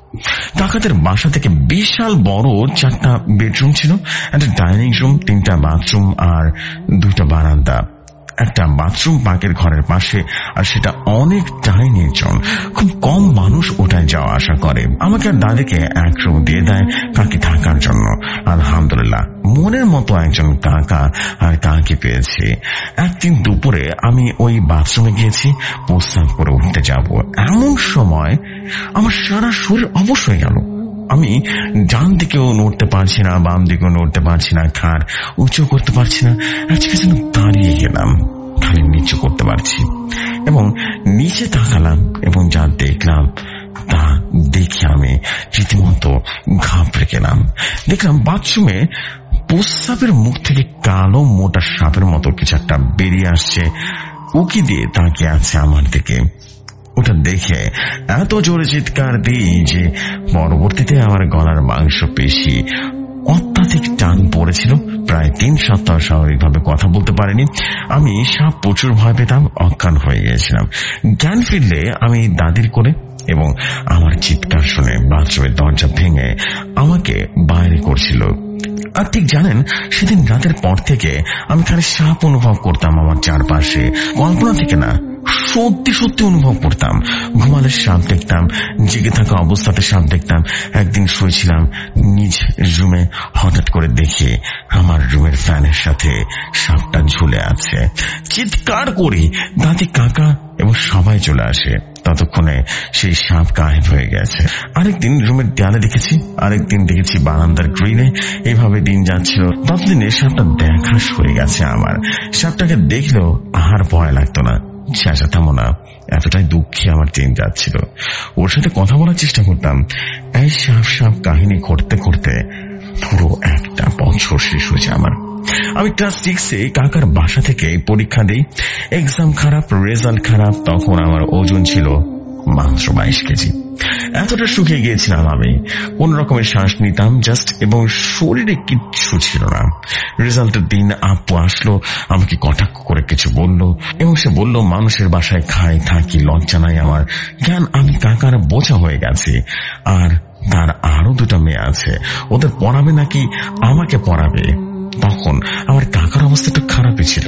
Speaker 2: কাকাদের বাসা থেকে বিশাল বড় 4টা বেডরুম ছিল, একটা ডাইনিং রুম, 3টা বাথরুম আর 2টা বারান্দা। একটা বাথরুম পাকের ঘরের পাশে, আর সেটা অনেকটাই নির্জন। খুব কম মানুষ ওটায় যাওয়া আসা করে। আমাকে আর দাদিকে এক রুম দিয়ে দেয় কাকি থাকার জন্য। আলহামদুলিল্লাহ, মনের মতো একজন কাকা আর কাকি পেয়েছি। একদিন দুপুরে আমি ওই বাথরুমে গিয়েছি প্রস্রাব করে উঠতে যাব, এমন সময় আমার সারা শরীর অবশ হয়ে গেল। আমি ডান দিকেও নড়তে পারছি না, বাম দিকেও নড়তে পারছি না, ঘাড় উঁচু করতে পারছি না। আজকে যেন দাঁড়িয়ে গেলাম, খালি নিচু করতে পারছি, এবং নিচে তাকালাম, এবং যা দেখলাম তা দেখে আমি রীতিমতো ঘাবড়ে গেলাম। দেখলাম বাথরুমে প্রস্রাবের মুখ থেকে কালো মোটা সাপের মতো কিছু একটা বেরিয়ে আসছে, উকি দিয়ে তাকিয়ে আছে আমার দিকে। ওটা দেখে এত জোরে চিৎকার দিই যে পরবর্তীতে আমার গলার মাংস পেশি অত্যাধিক টান পড়েছিল। প্রায় 3 সপ্তাহ স্বাভাবিকভাবে কথা বলতে পারিনি। আমি সাপ প্রচুর ভয় পেতাম, অজ্ঞান হয়ে গিয়েছিলাম। জ্ঞান ফিরলে আমি দাদির কোলে, এবং আমার চিৎকার শুনে বাথরুমের দরজা ভেঙে আমাকে বাইরে করছিল। আর ঠিক জানেন, সেদিন রাতের পর থেকে আমি খালি সাপ অনুভব করতাম আমার চারপাশে। কল্পনা থেকে না, সত্যি সত্যি অনুভব করতাম। ঘুমালে সাপ দেখতাম, জেগে থাকা অবস্থাতে সাপ দেখতাম। একদিন শুয়েছিলাম নিজ রুমে, হঠাৎ করে দেখে আমার রুমের ফ্যানের সাথে সাপটা ঝুলে আছে। চিৎকার করি, দাদি কাকা এবং সবাই চলে আসে। ততক্ষণে সেই সাপ গায়েব হয়ে গেছে। আরেকদিন রুমের দেয়ালে দেখেছি, আরেকদিন দেখেছি বারান্দার গ্রিলে। এইভাবে দিন যাচ্ছিল। ততদিনে সাপটা দেখা হয়ে গেছে আমার। সাপটাকে দেখলেও আর ভয় লাগতো না, চেঁচাতামও না। এতটাই দুঃখে আমার দিন যাচ্ছিল। ওর সাথে কথা বলার চেষ্টা করতাম। এই সাপ সাপ কাহিনী করতে করতে পুরো একটা বছর শেষ হয়েছে আমার। আমি ক্লাস 6-এ কাকার বাসা থেকে পরীক্ষা দিই। এক্সাম খারাপ, রেজাল্ট খারাপ। তখন আমার ওজন ছিল মাত্র 22 কেজি। এতটা শুকিয়ে গিয়েছিলাম আমি। কোন রকমের শ্বাস নিতাম জাস্ট, এবং শরীরে কিচ্ছু ছিল না। রেজাল্টের দিন আব্বু আসলো, আমাকে কটাক্ষ করে কিছু বলল, এবং সে বলল মানুষের বাসায় খাই থাকি, লজ্জা নাই আমার। জ্ঞান, আমি কাকার বোঝা হয়ে গেছি, আর তার আরো 2টা মেয়ে আছে। ওদের পড়াবে নাকি আমাকে পড়াবে। তখন আমার কাকার অবস্থা একটু খারাপই ছিল।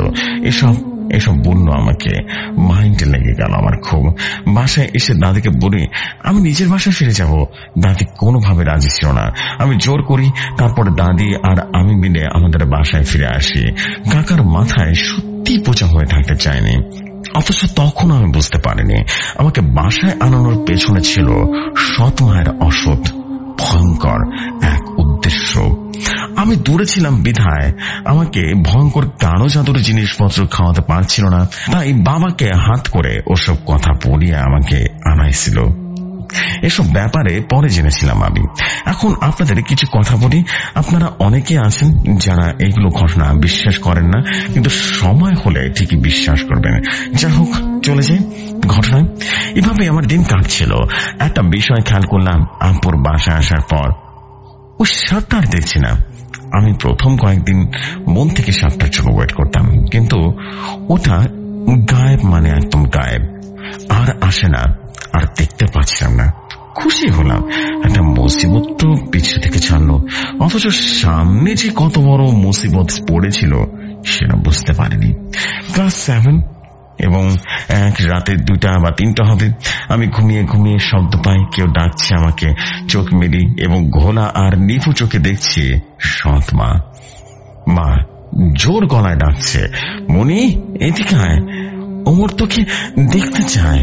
Speaker 2: এসব বললো আমাকে, মাইন্ডে লেগে গেল আমার খুব। বাসায় এসে দাদিকে বলি আমি নিজের বাসায় ফিরে যাব। দাদি কোনোভাবে রাজি ছিল না। আমি জোর করি। তারপর দাদি আর আমি মিলে আমাদের বাসায় ফিরে আসি। কাকার মাথায় সত্যি বোঝা হয়ে থাকতে চায়নি। অথচ তখন আমি বুঝতে পারিনি আমাকে বাসায় আনানোর পেছনে ছিল সৎ মায়ের অসৎ ভয়ঙ্কর এক উদ্দেশ্য। আমি দূরে ছিলাম বিধায় আমাকে ভয়ঙ্কর কালো জাদুর জিনিসপত্র খাওয়াতে পারছিল না, তাই বাবাকে হাত করে ওসব কথা পড়িয়ে আমাকে আনাইছিল। এসব ব্যাপারে পরে জেনেছিলাম আমি। এখন আপনাদের কিছু কথা বলি। আপনারা অনেকে আছেন যারা এইগুলো ঘটনা বিশ্বাস করেন না, কিন্তু সময় হলে ঠিকই বিশ্বাস করবেন। যা হোক, চলে যাই ঘটনায়। এভাবে আমার দিন কাটছিল। একটা বিষয় খেয়াল করলাম, আব্বুর বাসায় আসার পর ওই শার্টটা আর দেখছি না। আমি প্রথম কয়েকদিন মন থেকে শার্টটার জন্য ওয়েট করতাম, কিন্তু ওটা গায়েব, মানে একদম গায়েব, আর আসে না, আর দেখতে পাচ্ছিলাম না। খুশি হলাম, একটা মুসিবত তো পিছু থেকে ছাড়লো, অথচ সামনে যে কত বড় মুসিবত পড়েছিল সেটা বুঝতে পারিনি। ক্লাস 7 এবং এক রাতে 2টা বা 3টা হবে। আমি ঘুমিয়ে ঘুমিয়ে শব্দ পাই, কেউ ডাকছে আমাকে। চোখ মেলি এবং ঘোলা আর নিভু চোখে দেখছি সৎ মা। মা জোর গলায় ডাকছে, মনি এদিকে আয়, ওমর তোকে দেখতে চায়।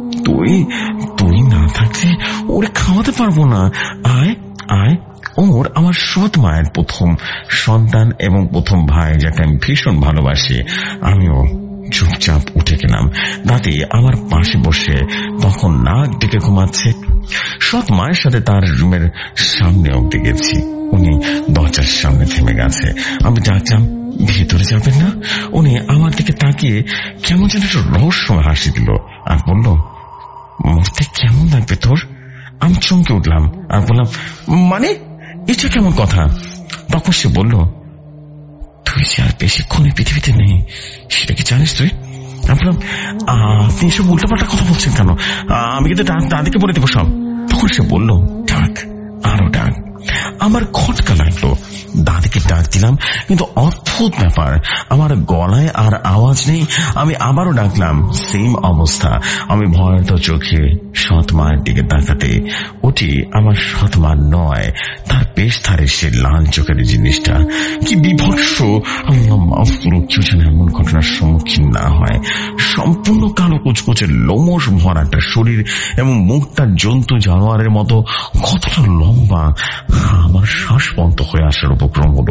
Speaker 2: তুই না থাকলে ওরে খাওয়াতে পারবো না, আয় আয়। ওমর আমার সৎ মায়ের প্রথম সন্তান এবং প্রথম ভাই, যাকে আমি ভীষণ ভালোবাসি। আমিও চুপচাপ উঠে গেলাম। দাদি আমার পাশে বসে তখন নাক ডেকে ঘুমাচ্ছে। সৎ মায়ের সাথে তার রুমের সামনে অব্দি গেছি। উনি দরজার সামনে থেমে গেছে। আমি ডাকলাম, ভেতরে যাবেন না? উনি আমার দিকে তাকিয়ে কেমন যেন একটা রহস্যময় হাসি দিল আর বলল, মরতে কেমন লাগবে তোর? আমি চমকে উঠলাম আর বললাম, মানে এটা কেমন কথা? তখন সে বলল, তুই যে আর বেশিক্ষণে পৃথিবীতে নেই, সেটা কি জানিস তুই? আমি বললাম, আপনি এসব উল্টাপাল্টা কথা বলছেন কেন? আমি কিন্তু দাদিকে বলে দেবো সব। তখন সে বলল, ডাক, আরো ডাক। আমার খটকা লাগলো। দাদিকে ডাক দিলাম, কিন্তু অদ্ভুত ব্যাপার, আমার গলায় আর আওয়াজ নেই। আমি আবারও ডাকলাম, সেম অবস্থা। আমি ভয়ার্ত চোখে সৎ মায়ের দিকে তাকাতে, ওটি আমার সৎ মা নয়, তার বেশ ধারে সে লাল চোখের জিনিসটা। কি বিভৎস! আল্লাহ মাফ করুক, কেউ যেন এমন ঘটনার সম্মুখীন না হয়। সম্পূর্ণ কালো কুচকুচে লোমশ ভরা একটা শরীর এবং মুখটা জন্তু জানোয়ারের মতো। কতটা লম্বা! আমার শ্বাস বন্ধ হয়ে আসার উপক্রম হলো।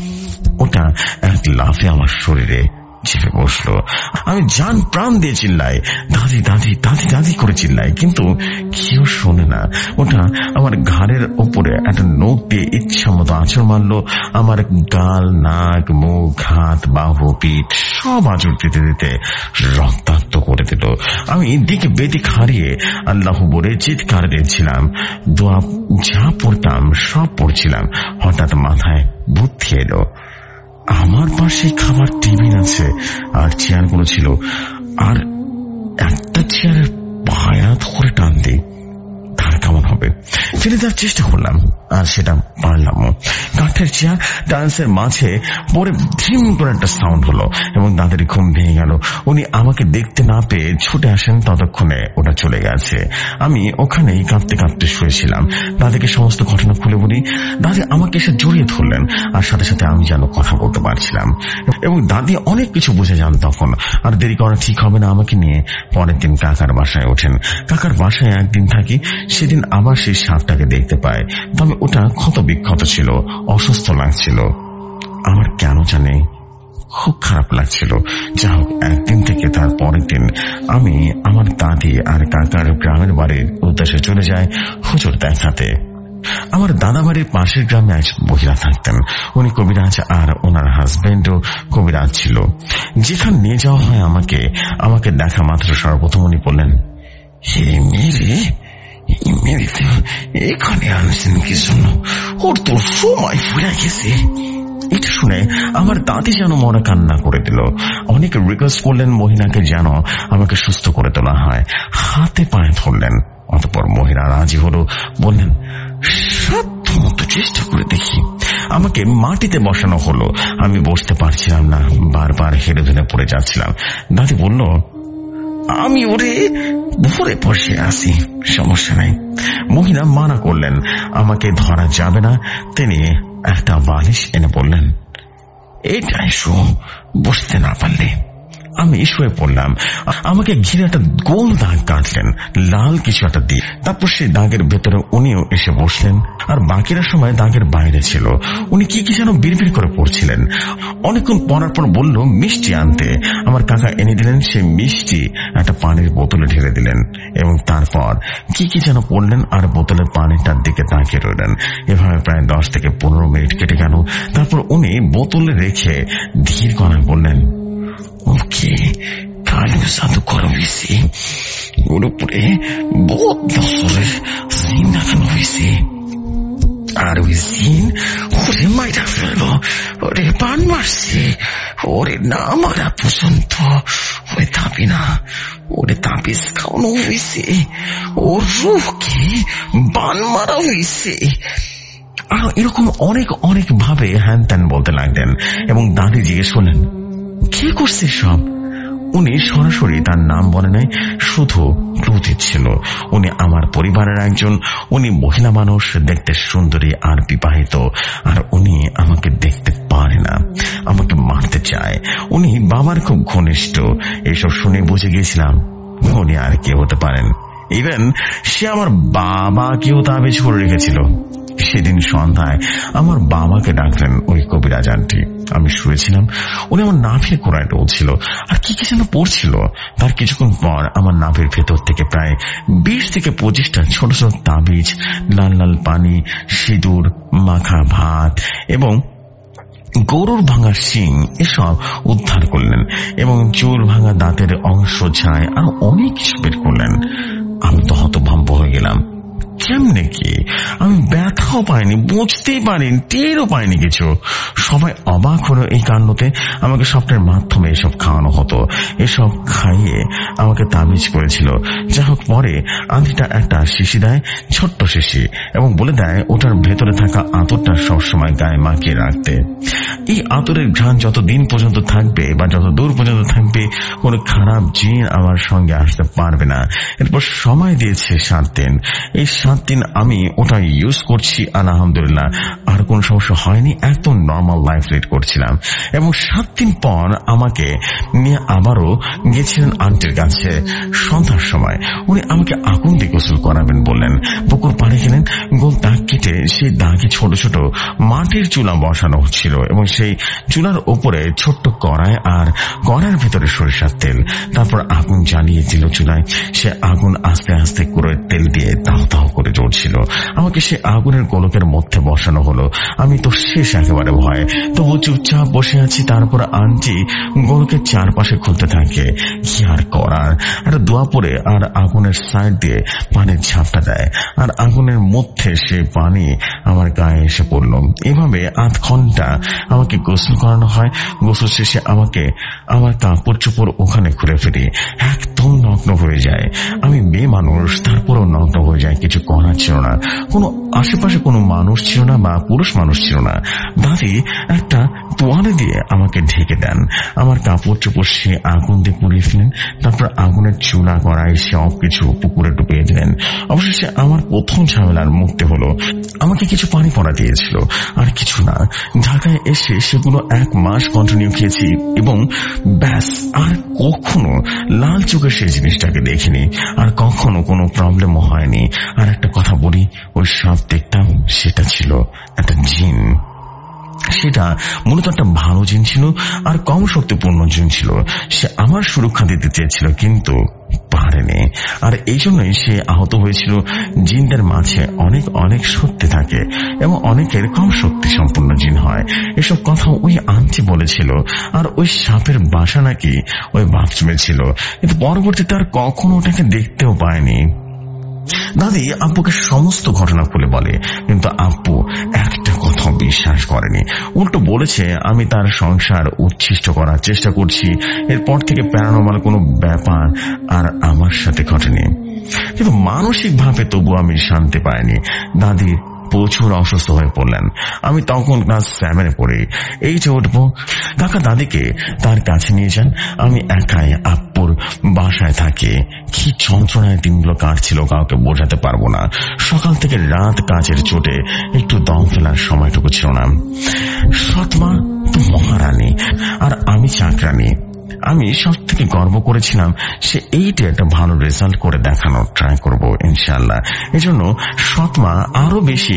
Speaker 2: ওটা এক লাফে আমার শরীরে চেপে বসলো। আমি জান প্রাণ দিয়ে চিল্লাই, দাদি দাদি দাদি দাদি করে চিল্লাই, কিন্তু কেউ শোনে না। ওটা আমার ঘাড়ের ওপরে একটা নখ দিয়ে ইচ্ছা মতো আঁচড় মারলো। আমার গাল, নাক, মুখ, হাত, বাহু, পিঠ সব আঁচড় দিতে দিতে রক্তাক্ত করে দিল। আমি দিকে বেদিক হারিয়ে আল্লাহ বলে চিৎকার দিয়েছিলাম। দোয়া যা পড়তাম সব পড়ছিলাম। হঠাৎ মাথায় বুদ্ধি এলো, আমার পাশে খাবার টেবিল আছে আর চেয়ারগুলো ছিল, আর একটা চেয়ারের পায়া ধরে টান দিই, তার কেমন হবে? ফেলে দেওয়ার চেষ্টা করলাম, আর সেটা পারলামও। কাঠের চেয়ার ডান্সের মাঝে পরে ধিম করে একটা সাউন্ড হলো এবং দাদির ঘুম ভেঙে গেল। উনি আমাকে দেখতে না পেয়ে ছুটে আসেন, ততক্ষণে ওটা চলে গেছে। আমি ওখানেই কাঁদতে কাঁদতে শুয়েছিলাম। দাদিকে সমস্ত ঘটনা খুলে বলি। দাদি আমাকে এসে জড়িয়ে ধরলেন, আর সাথে সাথে আমি যেন কথা বলতে পারছিলাম। এবং দাদি অনেক কিছু বুঝে যান তখন। আর দেরি করা ঠিক হবে না আমাকে নিয়ে। পরের দিন কাকার বাসায় ওঠেন। কাকার বাসায় একদিন থাকি। সেদিন আবার সেই সাপটাকে দেখতে পায়, তবে ওটা ক্ষত বিক্ষত ছিল, অসুস্থ লাগছিল। আমার কেন জানি খুব খারাপ লাগছিল। যা হোক, একদিন থেকে তার পরের দিন আমি আমার দাদি আর কাকার গ্রামের বাড়ির উদ্দেশ্যে চলে যাই হুজুর দেখাতে। আমার দাদা বাড়ির পাশের গ্রামে এক মহিলা থাকতেন। উনি কবিরাজ, আর ওনার হাজবেন্ডও কবিরাজ ছিল। যেখানে নিয়ে যাওয়া হয় আমাকে দেখা মাত্র সর্বপ্রথম উনি বললেন, হে মেরে, এখানে আনছেন কি জন্য? ওর তো সময় ফুরে গেছে। এটা শুনে আমার দাদি যেন মনে কান্না করে দিল। অনেক রিকোয়েস্ট করলেন মহিলাকে যেন আমাকে সুস্থ করে তোলা হয়, হাতে পায়ে ধরলেন। অতঃপর মহিলা রাজি হলো, বললেন, সাধ্য মতো চেষ্টা করে দেখি। আমাকে মাটিতে বসানো হলো। আমি বসতে পারছিলাম না, বারবার হেরে ধরে পড়ে যাচ্ছিলাম। দাদি বলল, আমি ওরে ভরে বসে আসি, সমস্যা নাই। মহিলা মানা করলেন, আমাকে ধরা যাবে না। তিনি একটা বালিশ এনে বললেন, এটাই শো, বসতে না পারলে। আমি শুয়ে পড়লাম। আমাকে ঘিরে একটা গোল দাগ কাটলেন লাল কিছু একটা দিয়ে। তারপর সেই দাগের ভেতরে উনিও এসে বসলেন, আর বাকিরা সময় দাগের বাইরে ছিল। উনি কি যেন বিড়বিড় করে পড়ছিলেন। অনেকক্ষণ পড়ার পর বলল মিষ্টি আনতে। আমার কাকা এনে দিলেন। সেই মিষ্টি একটা পানির বোতলে ঢেলে দিলেন এবং তারপর কি যেন পড়লেন আর বোতলের পানিটার দিকে তাকিয়ে রইলেন। এভাবে প্রায় 10 থেকে 15 মিনিট কেটে গেল। তারপর উনি বোতলে রেখে ধীর গলায় বললেন, ওকে কালো জাদুকর হয়েছে, ওর উপরে বহুত বছরের সিন দেখানো হয়েছে, আর ওই সিন ওরে মাইরা ফেললো, ওরে পান মারছে, ওরে না মারা পর্যন্ত ওরে থাকবে না, ওরে তাবিজ খাওয়ানো হয়েছে, ওর রুহকে বান মারা হয়েছে। আর এরকম অনেক অনেক ভাবে হ্যান ত্যান বলতে লাগলেন এবং দাদি জিজ্ঞেস করলেন কে করছে সব। উনি সরাসরি তার নাম বলে নাই, শুধু ক্লু দিচ্ছিল উনি আমার পরিবারের একজন। উনি মহিলা মানুষ, দেখতে সুন্দরী আর বিবাহিত, আর উনি আমাকে দেখতে পারে না, আমাকে মারতে চায়। উনি বাবার খুব ঘনিষ্ঠ। এইসব শুনে বুঝে গিয়েছিলাম উনি আর কে হতে পারেন। ইভেন সে আমার বাবাকেও তাবিজ করে রেখেছিল। সেদিন সন্ধ্যায় আমার বাবাকে ডাকলেন ওই কবিরাজ আন্টি। আমি শুয়েছিলাম, উনি আমার নাভির কোড়ায় ডলছিল আর কি যেন পড়ছিল। তার কিছুক্ষণ পর আমার নাভির ভেতর থেকে প্রায় 20 থেকে 25টা ছোট ছোট তাবিজ, লাল লাল পানি, সিঁদুর মাখা ভাত এবং গরুর ভাঙা শিং এসব উদ্ধার করলেন এবং চুল ভাঙা দাঁতের অংশ ছায় আর অনেক কিছু বের করলেন। আমি তো হতভম্ব হয়ে গেলাম। কেমনে কি? আমি ব্যথাও পাইনি, বুঝতেই পারিনি, টেরও পাইনি কিছু। সবাই অবাক হলো এই কাণ্ডতে। আমাকে স্বপ্নের মাধ্যমে এসব খাওয়ানো হতো, এসব খাইয়ে আমাকে তাবিজ করেছিল। যা হোক, পরে আন্টিটা একটা শিশি দেয়, ছোট্ট শিশি, এবং বলে দেয় ওটার ভেতরে থাকা আতরটা সবসময় গায়ে মাখিয়ে রাখতে। এই আতরের ঘ্রাণ যত দিন পর্যন্ত থাকবে বা যত দূর পর্যন্ত থাকবে, কোনো খারাপ জিন আমার সঙ্গে আসতে পারবে না। এরপর সময় দিয়েছে 7 দিন। এই 7 দিন আমি ওটা ইউজ করছি, আলহামদুলিল্লাহ আর কোন সমস্যা হয়নি, একদম নর্মাল লাইফ লিড করছিলাম। এবং 7 দিন পর আমাকে নিয়ে আবারও গেছিলেন আন্টির কাছে। সন্ধ্যার সময় উনি আমাকে আগুন দিয়ে গোসল করাবেন বললেন। পুকুর পাড়ে গেলেন, গোল দাগ কেটে সেই দাগে ছোট ছোট মাটির চুলা বসানো হচ্ছিল এবং সেই চুলার উপরে ছোট্ট কড়াই আর কড়াইয়ের ভেতরে সরিষার তেল। তারপর আগুন জ্বালিয়ে দিল চুলায়। সে আগুন আস্তে আস্তে করে তেল দিয়ে দাও দাও করে জ্বলছিল। আমাকে সে আগুনের গোলকের মধ্যে বসানো হলো। আমি তো শেষ একেবারে ভয়, তবু চুপচাপ বসে আছি। তারপর আন্টি গোলকের চারপাশে খুলতে থাকে। কি আর করার, একটা দোয়া পড়ে আর আগুনের সাইড দিয়ে পানির ঝাপটা দেয় আর আগুনের মধ্যে সে পানি আমার গায়ে এসে পড়ল। এভাবে 8 ঘন্টা আমাকে গোসল করানো হয়। গোসল শেষে আমাকে আমার কাপড় চোপড় ওখানে ঘুরে ফিরি, একদম নগ্ন হয়ে যায়। আমি মেয়ে মানুষ, তারপরও নগ্ন হয়ে যায়। কিছু করার ছিল না, কোনো আশেপাশে কোনো মানুষ ছিল না বা পুরুষ মানুষ ছিল না। দাদি একটা তোয়ালে দিয়ে আমাকে ঢেকে দেন। আমার কাপড় চোপড় সে আগুন দিয়ে পুড়িয়ে ফেলেন। তারপর আগুনের চুলা করায় সব কিছু পুকুরে ডুবিয়ে দিলেন। অবশেষে আমার প্রথম ঝামেলার মুক্তি হলো। আমাকে কিছু পানি পড়া দিয়েছিল, আর কিছু না। ঢাকায় এসে সেগুলো 1 মাস কন্টিনিউ খেয়েছি এবং ব্যাস, আর কখনো লাল চোখে সেই জিনিসটাকে দেখিনি, আর কখনো কোনো প্রবলেমও হয়নি। আর একটা কথা বলি, ওই সব দেখতাম সেটা ছিল একটা জিন। সেটা মূলত একটা ভালো জিন ছিল আর কম শক্তিপূর্ণ জিন ছিল। সে আমার সুরক্ষা দিতে চেয়েছিল কিন্তু পারেনি, আর এই জন্যই সে আহত হয়েছিল। জিনদের মাঝে অনেক অনেক শক্তি থাকে এবং অনেকের কম শক্তি সম্পূর্ণ জিন হয়। এসব কথা ওই আন্টি বলেছিল। আর ওই সাপের বাসা নাকি ওই বাথরুমে ছিল, কিন্তু পরবর্তীতে আর কখনো ওটাকে দেখতেও পায়নি। দাদি আব্বুকে সমস্ত ঘটনা খুলে বলে, কিন্তু আব্বু একটা কথা বিশ্বাস করেনি। উল্টো বলেছে আমি তার সংসার উচ্ছিষ্ট করার চেষ্টা করছি। এরপর থেকে প্যারানর্মাল কোনো ব্যাপার আর আমার সাথে ঘটেনি, কিন্তু মানসিক ভাবে তবু আমি শান্তি পাইনি। দাদি প্রচুর অসুস্থ হয়ে পড়লেন। আমি তখন ক্লাস 7-এ পড়ি। এই যে উঠবো, কাকা দাদিকে তার কাছে নিয়ে যান। আমি একাই আব্বুর বাসায় থাকি। কি যন্ত্রণায় দিনগুলো কাটছিল কাউকে বোঝাতে পারবো না। সকাল থেকে রাত কাজের চোটে একটু দম ফেলার সময়টুকু ছিল না। সৎমা তো মহারানী আর আমি চাকরানি। আমি সব থেকে গর্ব করেছিলাম সে 8-এ একটা ভালো রেজাল্ট করে দেখানোর ট্রাই করব ইনশাআল্লাহ। এজন্য সৎমা আরো বেশি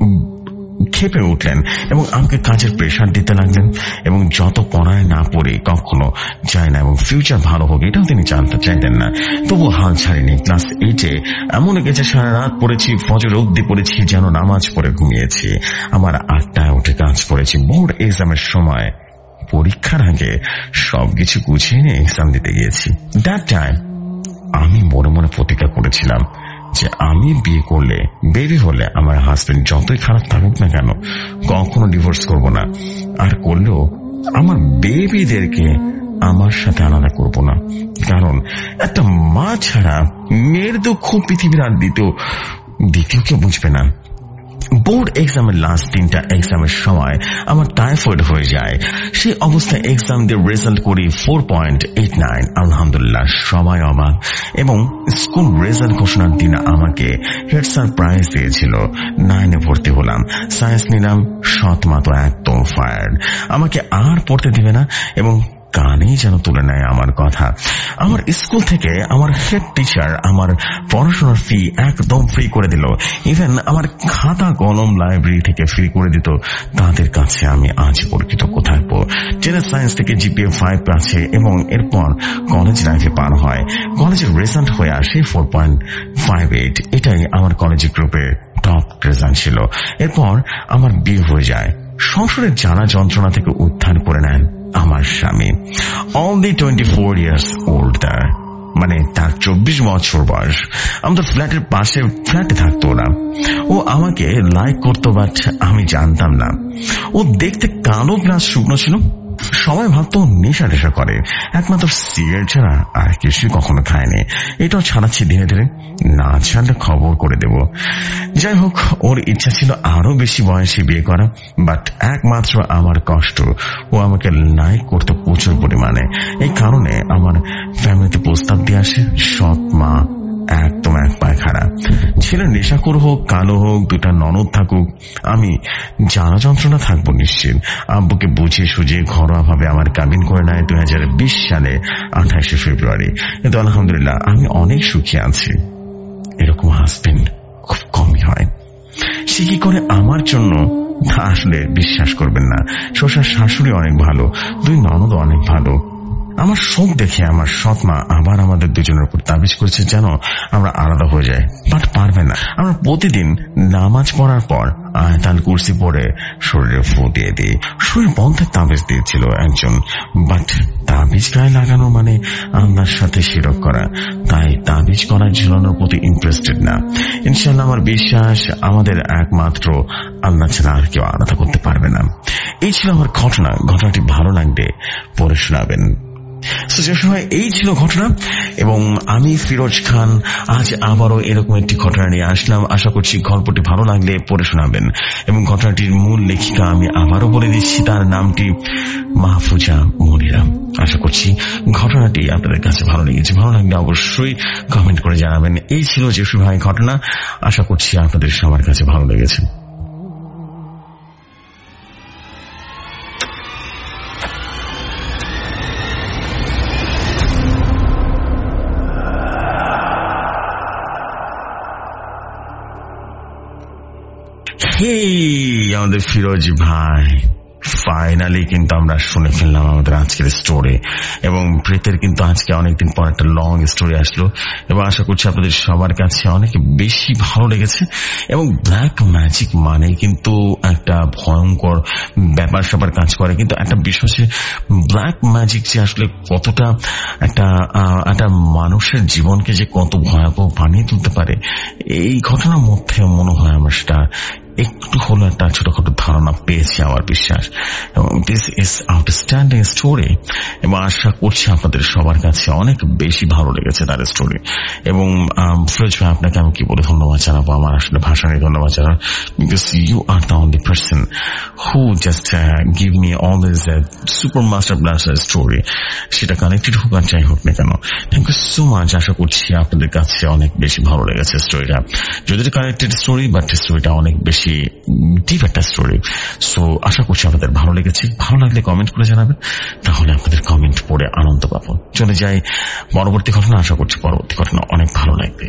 Speaker 2: খেপে উঠলেন এবং আমাকে কাজের প্রেশার দিতে লাগলেন এবং যত পড়ায় না পড়ে কখনো যায় না এবং ফিউচার ভালো হোক এটাও তিনি জানতে চাইতেন না। তবু হাল ছাড়িনি। ক্লাস 8-এ এমন গেছে সারা রাত পড়েছি, ফজর অবধি পড়েছি, যেন নামাজ পড়ে ঘুমিয়েছি। আমার 8টায় উঠে কাজ করেছি। বোর্ড এক্সামের সময় পরীক্ষার আগে সবকিছু গুছিয়ে নিয়ে এক্সাম দিতে গিয়েছি। দ্যাট টাইম আমি মনে মনে প্রতিজ্ঞা করেছিলাম যে আমি বিয়ে করলে, বেবি হলে আমার হাজবেন্ড যতই খারাপ থাকুক না কেন কখনো ডিভোর্স করব না, আর করলেও আমার বেবিদেরকে আমার সাথে আলাদা করব না। কারণ একটা মা ছাড়া মেয়ের দুঃখ পৃথিবীর আর দ্বিতীয় কেউ বুঝবে না। বোর্ড এক্সামের লাস্ট 3টা এক্সামের সময় আমার টাইফয়েড হয়ে যায়। সেই অবস্থায় এক্সাম দিয়ে রেজাল্ট করি 4.89। আলহামদুলিল্লাহ, সবাই অবাক। এবং স্কুল রেজাল্ট ঘোষণার দিন আমাকে হেড স্যার প্রাইজ দিয়েছিল। 9-এ ভর্তি হলাম, সায়েন্স নিলাম। সৎমা তো একদম ফায়ার্ড, আমাকে আর পড়তে দিবে না এবং কানেই যেন তুলে নেয় আমার কথা। আমার স্কুল থেকে আমার হেড টিচার আমার পড়াশোনার ফি একদম ফ্রি করে দিল। ইভেন আমার খাতা কলম লাইব্রেরি থেকে ফ্রি করে দিত। তাদের কাছে আমি আজ কৃতজ্ঞ থাকবো। জেনারেল সায়েন্স থেকে জিপিএ 5 আছে এবং এরপর কলেজ লাইফে পার হয়। কলেজের রেজাল্ট হয়ে আসে 4.58। এটাই আমার কলেজের গ্রুপের টপ রেজাল্ট ছিল। এরপর আমার বিয়ে হয়ে যায়। সংসারের জ্বালা যন্ত্রণা থেকে উদ্ধার করে নেন আমার স্বামী। অনলি 24 years old তার, মানে তার 24 বছর বয়স। আমাদের ফ্ল্যাটের পাশে ফ্ল্যাটে থাকতো ওরা। ও আমাকে লাইক করতো, বাট আমি জানতাম না। ও দেখতে কালো গ্লাস শুকনো ছিল। সবাই ভাবতো নেশা টেশা করে, একমাত্র সিগারেট ছাড়া আর কিছুই কখনো খায়নি। এটাও ছাড়াচ্ছি ধীরে ধীরে, না ছাড়লে খবর করে দেব। যাই হোক, ওর ইচ্ছা ছিল আরো বেশি বয়সে বিয়ে করা, বাট একমাত্র আমার কষ্ট, ও আমাকে লাইক করতো প্রচুর পরিমাণে। এই কারণে আমার ফ্যামিলিতে প্রস্তাব দিয়ে আসে সৎ মা একদম এক পায়ে খারাপ। ছেলে নেশাখোর হোক, কালো হোক, 2টা ননদ থাকুক, আমি জ্বালা যন্ত্রণা থাকবো নিশ্চিত। আব্বুকে বুঝিয়ে সুঝিয়ে ঘরোয়া ভাবে আমার কাবিন করে নেয় 2020 সালে 28শে ফেব্রুয়ারি। কিন্তু আলহামদুলিল্লাহ আমি অনেক সুখী আছি। এরকম হাজবেন্ড খুব কমই হয়। সে কি করে আমার জন্য, তা আসলে বিশ্বাস করবেন না। শ্বশুর শাশুড়ি অনেক ভালো, 2 ননদ অনেক ভালো। আমার শোক দেখে আমার সৎমা আবার আমাদের দুজনের উপর তাবিজ করেছে যেন আমরা আলাদা হয়ে যাই, বাট পারবে না। আমরা প্রতিদিন নামাজ পড়ার পর আয়াতুল কুরসি পড়ে শরীরে ফু দিয়ে দিই। শরীর বন্ধের তাবিজ দিয়েছিল একজন, বাট তাবিজ গায়ে লাগানো মানে আল্লাহর সাথে শিরক করা, তাই তাবিজ করার ঝুলানোর প্রতি ইন্টারেস্টেড না। ইনশাআল্লাহ আমার বিশ্বাস আমাদের একমাত্র আল্লাহ ছাড়া আর কেউ আলাদা করতে পারবে না। এই ছিল আমার ঘটনা। ঘটনাটি ভালো লাগবে পড়ে শোনাবেন। এই ছিল ঘটনা এবং আমি ফিরোজ খান আজ আবারও এরকম একটি ঘটনা নিয়ে আসলাম। আশা করছি গল্পটি ভালো লাগলে পড়ে শোনাবেন। এবং ঘটনাটির মূল লেখিকা আমি আবারও বলে দিচ্ছি, তার নামটি মাহফুজা মনিরা। আশা করছি ঘটনাটি আপনাদের কাছে ভালো লেগেছে। ভালো লাগলে অবশ্যই কমেন্ট করে জানাবেন। এই ছিল জেসু ভাই ঘটনা। আশা করছি আপনাদের সবার কাছে ভালো লেগেছে। আমাদের ফিরোজ ভাই ফাইনালি কিন্তু আমরা শুনে ফেললাম আমাদের আজকের স্টোরি। এবং প্রেতের কিন্তু আজকে অনেকদিন পর একটা লং স্টোরি আসলো এবং আশা করছি আপনাদের সবার কাছে অনেক বেশি ভালো লেগেছে। এবং ব্ল্যাক ম্যাজিক মানে কিন্তু একটা ভয়ঙ্কর ব্যাপার স্যাপার কাজ করে, কিন্তু একটা বিষয় হচ্ছে ব্ল্যাক ম্যাজিক যে আসলে কতটা একটা মানুষের জীবনকে যে কত ভয়াবহ বানিয়ে তুলতে পারে, এই ঘটনার মধ্যে মনে হয় আমার সেটা একটু হলো একটা ছোটখাটো ধারণা পেয়েছি আমার বিশ্বাস। এবং দিস ইজ আউটস্ট্যান্ডিং স্টোরি এবং আশা করছি আপনাদের সবার কাছে অনেক বেশি ভালো লেগেছে তার স্টোরি। এবং ফিরোজ ভাই আপনাকে আমি কি বলে ধন্যবাদ জানাবো, আমার আসলে ভাষা নিয়ে ধন্যবাদ জানাবো, because you are the only person who just give me all this super master blaster story, সেটা কানেক্টেড হোক আর যাই হোক না কেন। Thank you so much. আশা করছি আপনাদের কাছে অনেক বেশি ভালো লেগেছে স্টোরিটা। যদি কানেক্টেড স্টোরি, বাট স্টোরিটা অনেক বেশি ডিপ একটা স্টোরি। সো আশা করছি আপনাদের ভালো লেগেছে। ভালো লাগলে কমেন্ট করে জানাবেন, তাহলে আপনাদের কমেন্ট পড়ে আনন্দ পাবো। চলে যাই পরবর্তী ঘটনা। আশা করছি পরবর্তী ঘটনা অনেক ভালো লাগবে।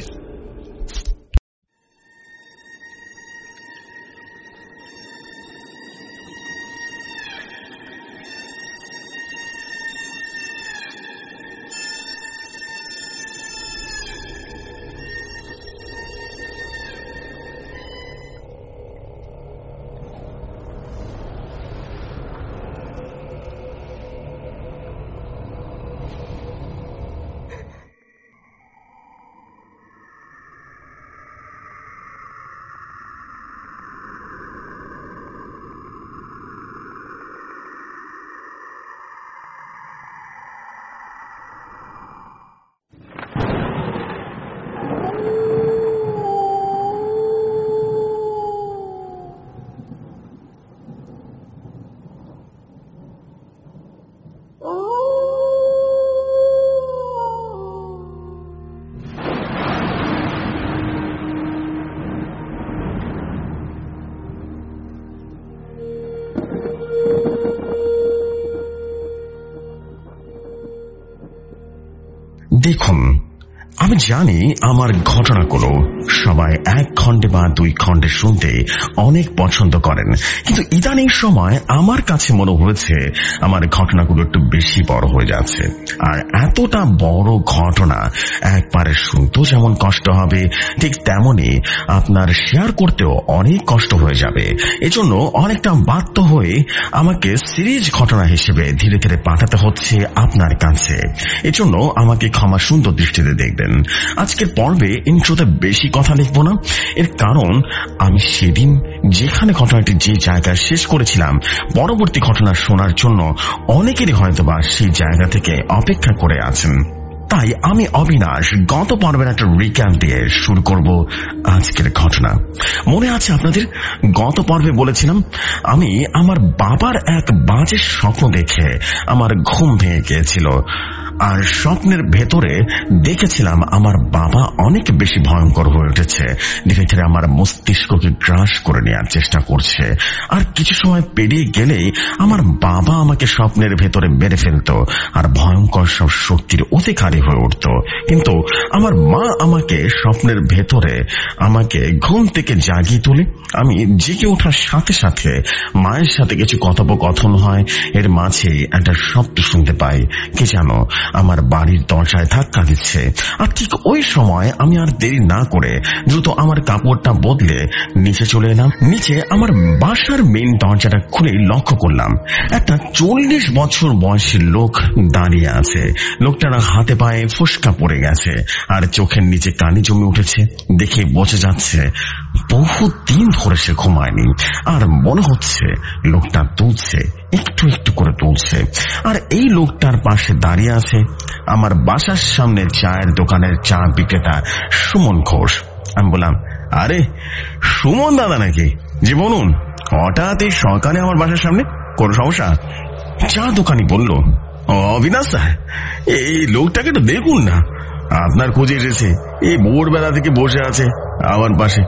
Speaker 2: দেখুন, আমি জানি আমার ঘটনাগুলো সবাই এক খণ্ডে বা দুই খণ্ডে শুনতে অনেক পছন্দ করেন, কিন্তু ইদানিং সময় আমার কাছে মনে হয়েছে আমার ঘটনাগুলো একটু বেশি বড় হয়ে যাচ্ছে। আর এতটা বড় ঘটনা একবারে শুনতেও যেমন কষ্ট হবে, ঠিক তেমনি আপনার শেয়ার করতেও অনেক কষ্ট হয়ে যাবে। এজন্য অনেকটা বাধ্য হয়ে আমাকে সিরিজ ঘটনা হিসেবে ধীরে ধীরে পাঠাতে হচ্ছে আপনার কাছে। এজন্য আমাকে ক্ষমা সুন্দর দৃষ্টিতে দেখবেন। আজকের পর্বে ইন্ট্রোতে বেশি কথা লিখব না, এর কারণ আমি সেদিন যেখানে ঘটনাটি যে জায়গায় শেষ করেছিলাম, পরবর্তী ঘটনা শোনার জন্য অনেকেরই হয়তোবা সেই জায়গা থেকে অপেক্ষা করে আছেন। তাই আমি অবিনাশ গত পর্বের একটা রিক্যাপ দিয়ে শুরু করব আজকের ঘটনা। মনে আছে আপনাদের, গত পর্বে বলেছিলাম আমি আমার বাবার এক বাজে স্বপ্ন দেখে আমার ঘুম ভেঙে গিয়েছিল। আর স্বপ্নের ভেতরে দেখেছিলাম আমার বাবা অনেক বেশি ভয়ঙ্কর হয়ে উঠেছে, ধীরে ধীরে আমার মস্তিষ্ককে গ্রাস করে নেওয়ার চেষ্টা করছে। আর কিছু সময় পেরিয়ে গেলেই আমার বাবা আমাকে স্বপ্নের ভেতরে মেরে ফেলত আর ভয়ঙ্কর সব শক্তির অধিকারী হয়ে উঠত। কিন্তু আমার মা আমাকে স্বপ্নের ভেতরে আমাকে ঘুম থেকে জাগিয়ে তোলে। আমি জেগে ওঠার সাথে সাথে মায়ের সাথে কিছু কথোপকথন হয়, এর মাঝে একটা শব্দ শুনতে পাই, কে জানো আমার বাড়ির দরজায় ধাক্কা দিচ্ছে। আর ঠিক ওই সময় আমি আর দেরি না করে দ্রুত আমার কাপড়টা বদলে নিচে চলে এলাম। নিচে আমার বাসার মেইন দরজাটা খুলে লক্ষ্য করলাম একটা 40 বছর বয়সী লোক দাঁড়িয়ে আছে। লোকটার হাতে পায়ে ফোসকা পড়ে গেছে আর চোখের নিচে কালি জমে উঠেছে। দেখে বোঝা যাচ্ছে বহুদিন ধরে সে ঘুমায়নি, আর মনে হচ্ছে লোকটা তুলছে, একটু একটু করে তুলছে। আর এই লোকটার পাশে দাঁড়িয়ে আছে আমার বাসার সামনে চায়ের দোকানের চা বিক্রেতা সুমন ঘোষ। আমি বললাম, আরে সুমন দাদা নাকি? জি বলুন, হঠাৎ এই সকালে আমার বাসার সামনে, কোন সমস্যা? চা দোকানি বলল, অবিনাশ স্যার, এই লোকটাকে তো দেখুন না, আপনার খোঁজে এসেছে, এই ভোরবেলা থেকে বসে আছে আমার পাশে।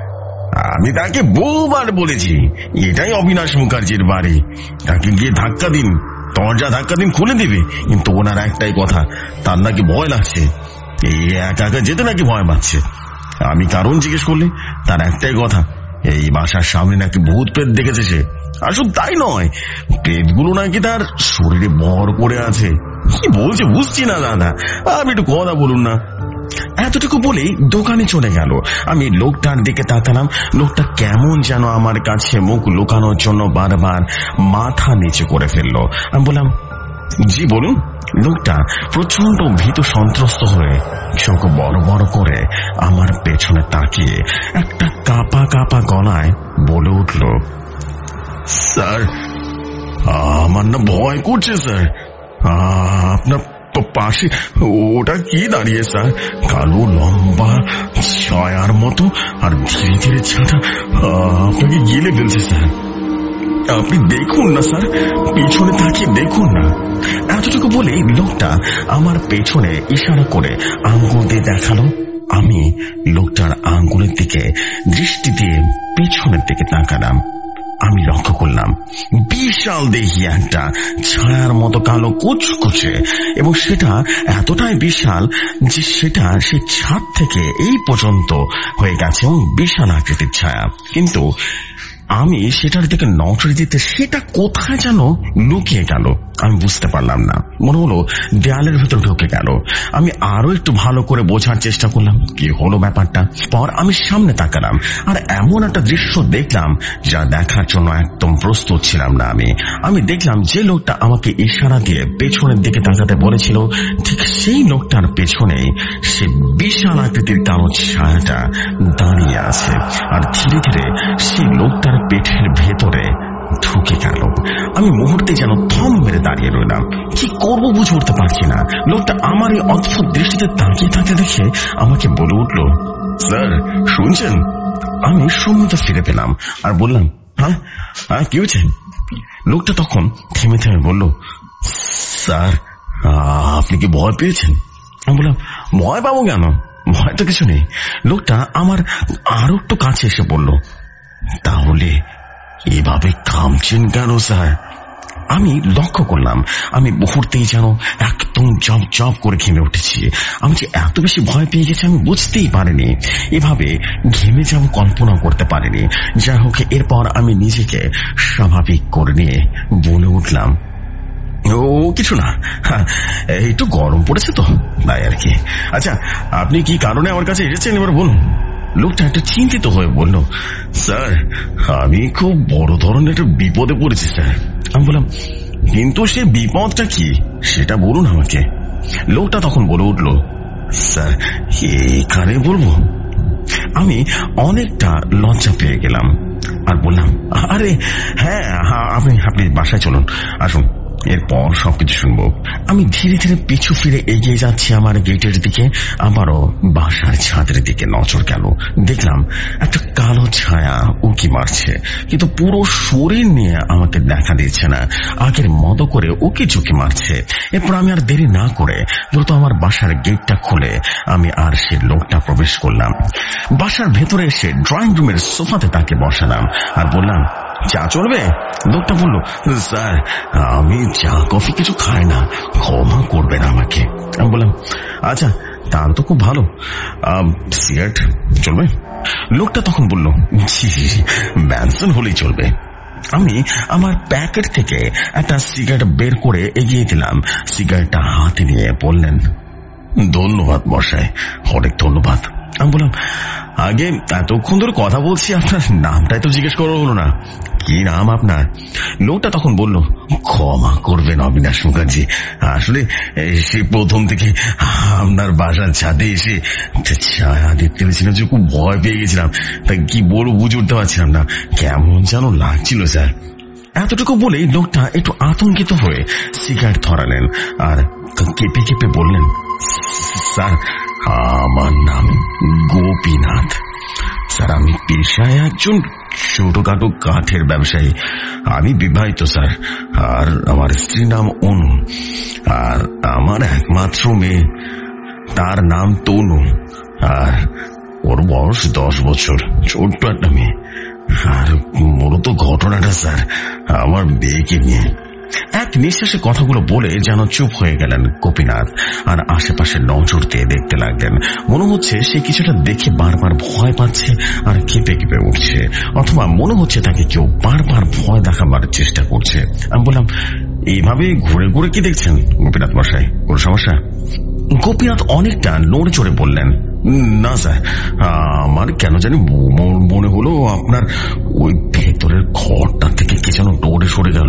Speaker 2: আমি তাকে বহুবার বলেছি এটাই অবিনাশ মুখার্জির বাড়ি, তাকে গিয়ে ধাক্কা দিন, দরজা ধাক্কা দিন, খুলে দিবে। কিন্তু ওনার একটাই কথা, তার নাকি ভয় লাগছে, এই একা একা যেতে নাকি ভয় পাচ্ছে। আমি কারণ জিজ্ঞেস করলে তার একটাই কথা, এই বাসার সামনে নাকি ভূত প্রেত দেখেছে সে। আসলে তাই নয়, প্রেতগুলো নাকি তার শরীরে ভর করে আছে। কি বলছে বুঝছি না দাদা, আপনি একটু কথা বলুন না। এতটুকু বলেই দোকানে চলে গেল। আমি লোকটার দিকে তাকালাম। লোকটা কেমন যেন আমার কাছে মুখ লুকানোর জন্য বারবার মাথা নিচে করে ফেললো। আমি বললাম, জি বলুন। লোকটা প্রচন্ড ভীত সন্ত্রস্ত হয়ে চোখ বড় বড় করে আমার পেছনে তাকিয়ে একটা কাঁপা কাঁপা গলায় বলে উঠল, স্যার আমার না ভয় করছে স্যার, আপনার পাশে ওটা কি দাঁড়িয়ে স্যার, কালো লম্বা ছায়ার মতো, আর ধীরে ধীরে ছাটা আপনাকে গিলে ফেলছে স্যার। আপনি দেখুন না স্যার, পিছনে তাকিয়ে দেখুন না। এতটুকু বলে লোকটা আমার পেছনে ইশারা করে আঙ্গুল দিয়ে দেখালো। আমি লোকটার আঙ্গুলের দিকে দৃষ্টি দিয়ে পেছনের দিকে তাকালাম। আমি লক্ষ্য করলাম বিশাল দেহি একটা ছায়ার মতো কালো কুচকুচে, এবং সেটা এতটাই বিশাল যে সেটা সেই ছাদ থেকে এই পর্যন্ত হয়ে গেছে এবং বিশাল আকৃতির ছায়া। কিন্তু আমি সেটার দিকে নজর দিতে সেটা কোথায় যেন লুকিয়ে গেল। আমি বুঝতে পারলাম না, মনে হলো দেয়ালের ভেতর ঢুকে গেল। আমি আরো একটু ভালো করে বোঝার চেষ্টা করলাম কি হলো ব্যাপারটা। পর আমি সামনে তাকালাম আর এমন একটা দৃশ্য দেখলাম যা দেখার জন্য একদম প্রস্তুত ছিলাম না। আমি দেখলাম যে লোকটা আমাকে ইশারা দিয়ে পেছনের দিকে তাকাতে বলেছিল ঠিক সেই লোকটার পেছনেই সে বিশাল আকৃতির কালো ছায়াটা দাঁড়িয়ে আছে আর ধীরে ধীরে সেই লোকটার পেটের ভেতরে ঢুকে গেল। আমি মুহূর্তে যেন থম মেরে দাঁড়িয়ে রইলাম, কি করবো বুঝে উঠতে পারছি না। লোকটা আমার এই অদ্ভুত দৃষ্টিতে তাকিয়ে থাকতে দেখে আমাকে বলে উঠল, স্যার শুনছেন? আমি সম্মতি ফিরে পেলাম আর বললাম, হ্যাঁ কি হয়েছে? লোকটা তখন থেমে থেমে বলল, স্যার আপনি কি ভয় পেয়েছেন? আমি বললাম, ভয় পাবো কেন, ভয় তো কিছু নেই। লোকটা আমার আরো একটু কাছে এসে বলল, তাহলে এভাবে কামছেন কেন স্যার? আমি লক্ষ্য করলাম আমি মুহূর্তেই যেন একদম জব জব করে ঘেমে উঠেছি। আমি যে এত বেশি ভয় পেয়ে গেছি আমি বুঝতেই পারিনি, এভাবে ঘেমে যাব কল্পনা করতে পারিনি। যাই হোক, এরপর আমি নিজেকে স্বাভাবিক করে নিয়ে বলে উঠলাম, ও কিছু না, একটু গরম পড়েছে তো তাই আর কি। আচ্ছা আপনি কি কারণে আমার কাছে এসেছেন এবার বলুন। লোকটা একটু চিন্তিত হয়ে বলল, স্যার আমি খুব বড় ধরনের একটা বিপদে পড়েছি স্যার। আমি বললাম, কিন্তু সে বিপদটা কি সেটা বলুন আমাকে। লোকটা তখন বলে উঠল, স্যার এখানে বলবো? আমি অনেকটা লজ্জা পেয়ে গেলাম আর বললাম, আরে হ্যাঁ আপনি বাসায় চলুন, আসুন এরপর সবকিছু শুনবো। আমি ধীরে ধীরে পিছু ফিরে এগিয়ে যাচ্ছি আমার গেটের দিকে। আবারও বাসার ছাদের দিকে নজর গেল, দেখলাম একটা কালো ছায়া উঁকি মারছে, কিন্তু পুরো শরীর নিয়ে আমাকে দেখা দিচ্ছে না, আগের মতো করে উঁকি ঝুঁকি মারছে। এরপর আমি আর দেরি না করে দ্রুত আমার বাসার গেটটা খুলে আমি আর সে লোকটা প্রবেশ করলাম। বাসার ভেতরে এসে ড্রয়িং রুমের সোফাতে তাকে বসালাম আর বললাম, চা চলবে? লোকটা বলল, স্যার আমি চা কফি কিছু খাই না, ক্ষমা করবেন আমাকে। আমি বললাম, আচ্ছা তার তো খুব ভালো, সিগারেট চলবে? লোকটা তখন বলল, জি ম্যানসন হলেই চলবে। আমি আমার প্যাকেট থেকে একটা সিগারেট বের করে এগিয়ে দিলাম। সিগারেটটা হাতে নিয়ে বললেন, ধন্যবাদ মশাই, অনেক ধন্যবাদ। আমি বললাম, আগে এতক্ষণ ধরে কথা বলছি, আপনার নামটাই তো জিজ্ঞেস করা হলো না, কি নাম আপনার? লোকটা তখন বলল, ক্ষমা করবেন অবিনাশ মুখার্জি, আসলে সে প্রথম থেকে আপনার বাসার ছাদে এসে ছায়া দেখতে পেয়েছিলাম যে খুব ভয় পেয়ে গেছিলাম, তাই কি বলবো বুঝে উঠতে পারছিলাম না, কেমন যেন লাগছিল স্যার। এতটুকু বলেই লোকটা একটু আতঙ্কিত হয়ে সিগারেট ধরালেন আর কেঁপে কেঁপে বললেন, স্যার আমার নাম গোপীনাথ স্যার, আমি পেশায় একজন ছোটখাটো কাঠের ব্যবসায়ী, আমি বিবাহিত স্যার, আর আমার স্ত্রীর নাম অনু, আর আমার একমাত্র মেয়ে, তার নাম তনু, আর ওর বয়স 10 বছর, ছোট্ট একটা মেয়ে। আর মূলত ঘটনাটা স্যার আমার মেয়েকে নিয়ে। এক নিঃশ্বাসে কথাগুলো বলে যেন চুপ হয়ে গেলেন গোপীনাথ আর আশেপাশে নজর দিয়ে দেখতে লাগলেন। মনে হচ্ছে সে কিছুটা দেখে বারবার ভয় পাচ্ছে আর কেঁপে কেঁপে উঠছে, অথবা মনে হচ্ছে তাকে কেউ বারবার ভয় দেখাবার চেষ্টা করছে। আমি বললাম, এইভাবে ঘুরে ঘুরে কি দেখছেন গোপীনাথ মশাই, কোন সমস্যা? গোপীনাথ অনেকটা নড়ে চড়ে বললেন, না স্যার, আমার কেন জানি মনে হলো আপনার ওই ভেতরের ঘরটা থেকে কে যেন দৌড়ে সরে গেল,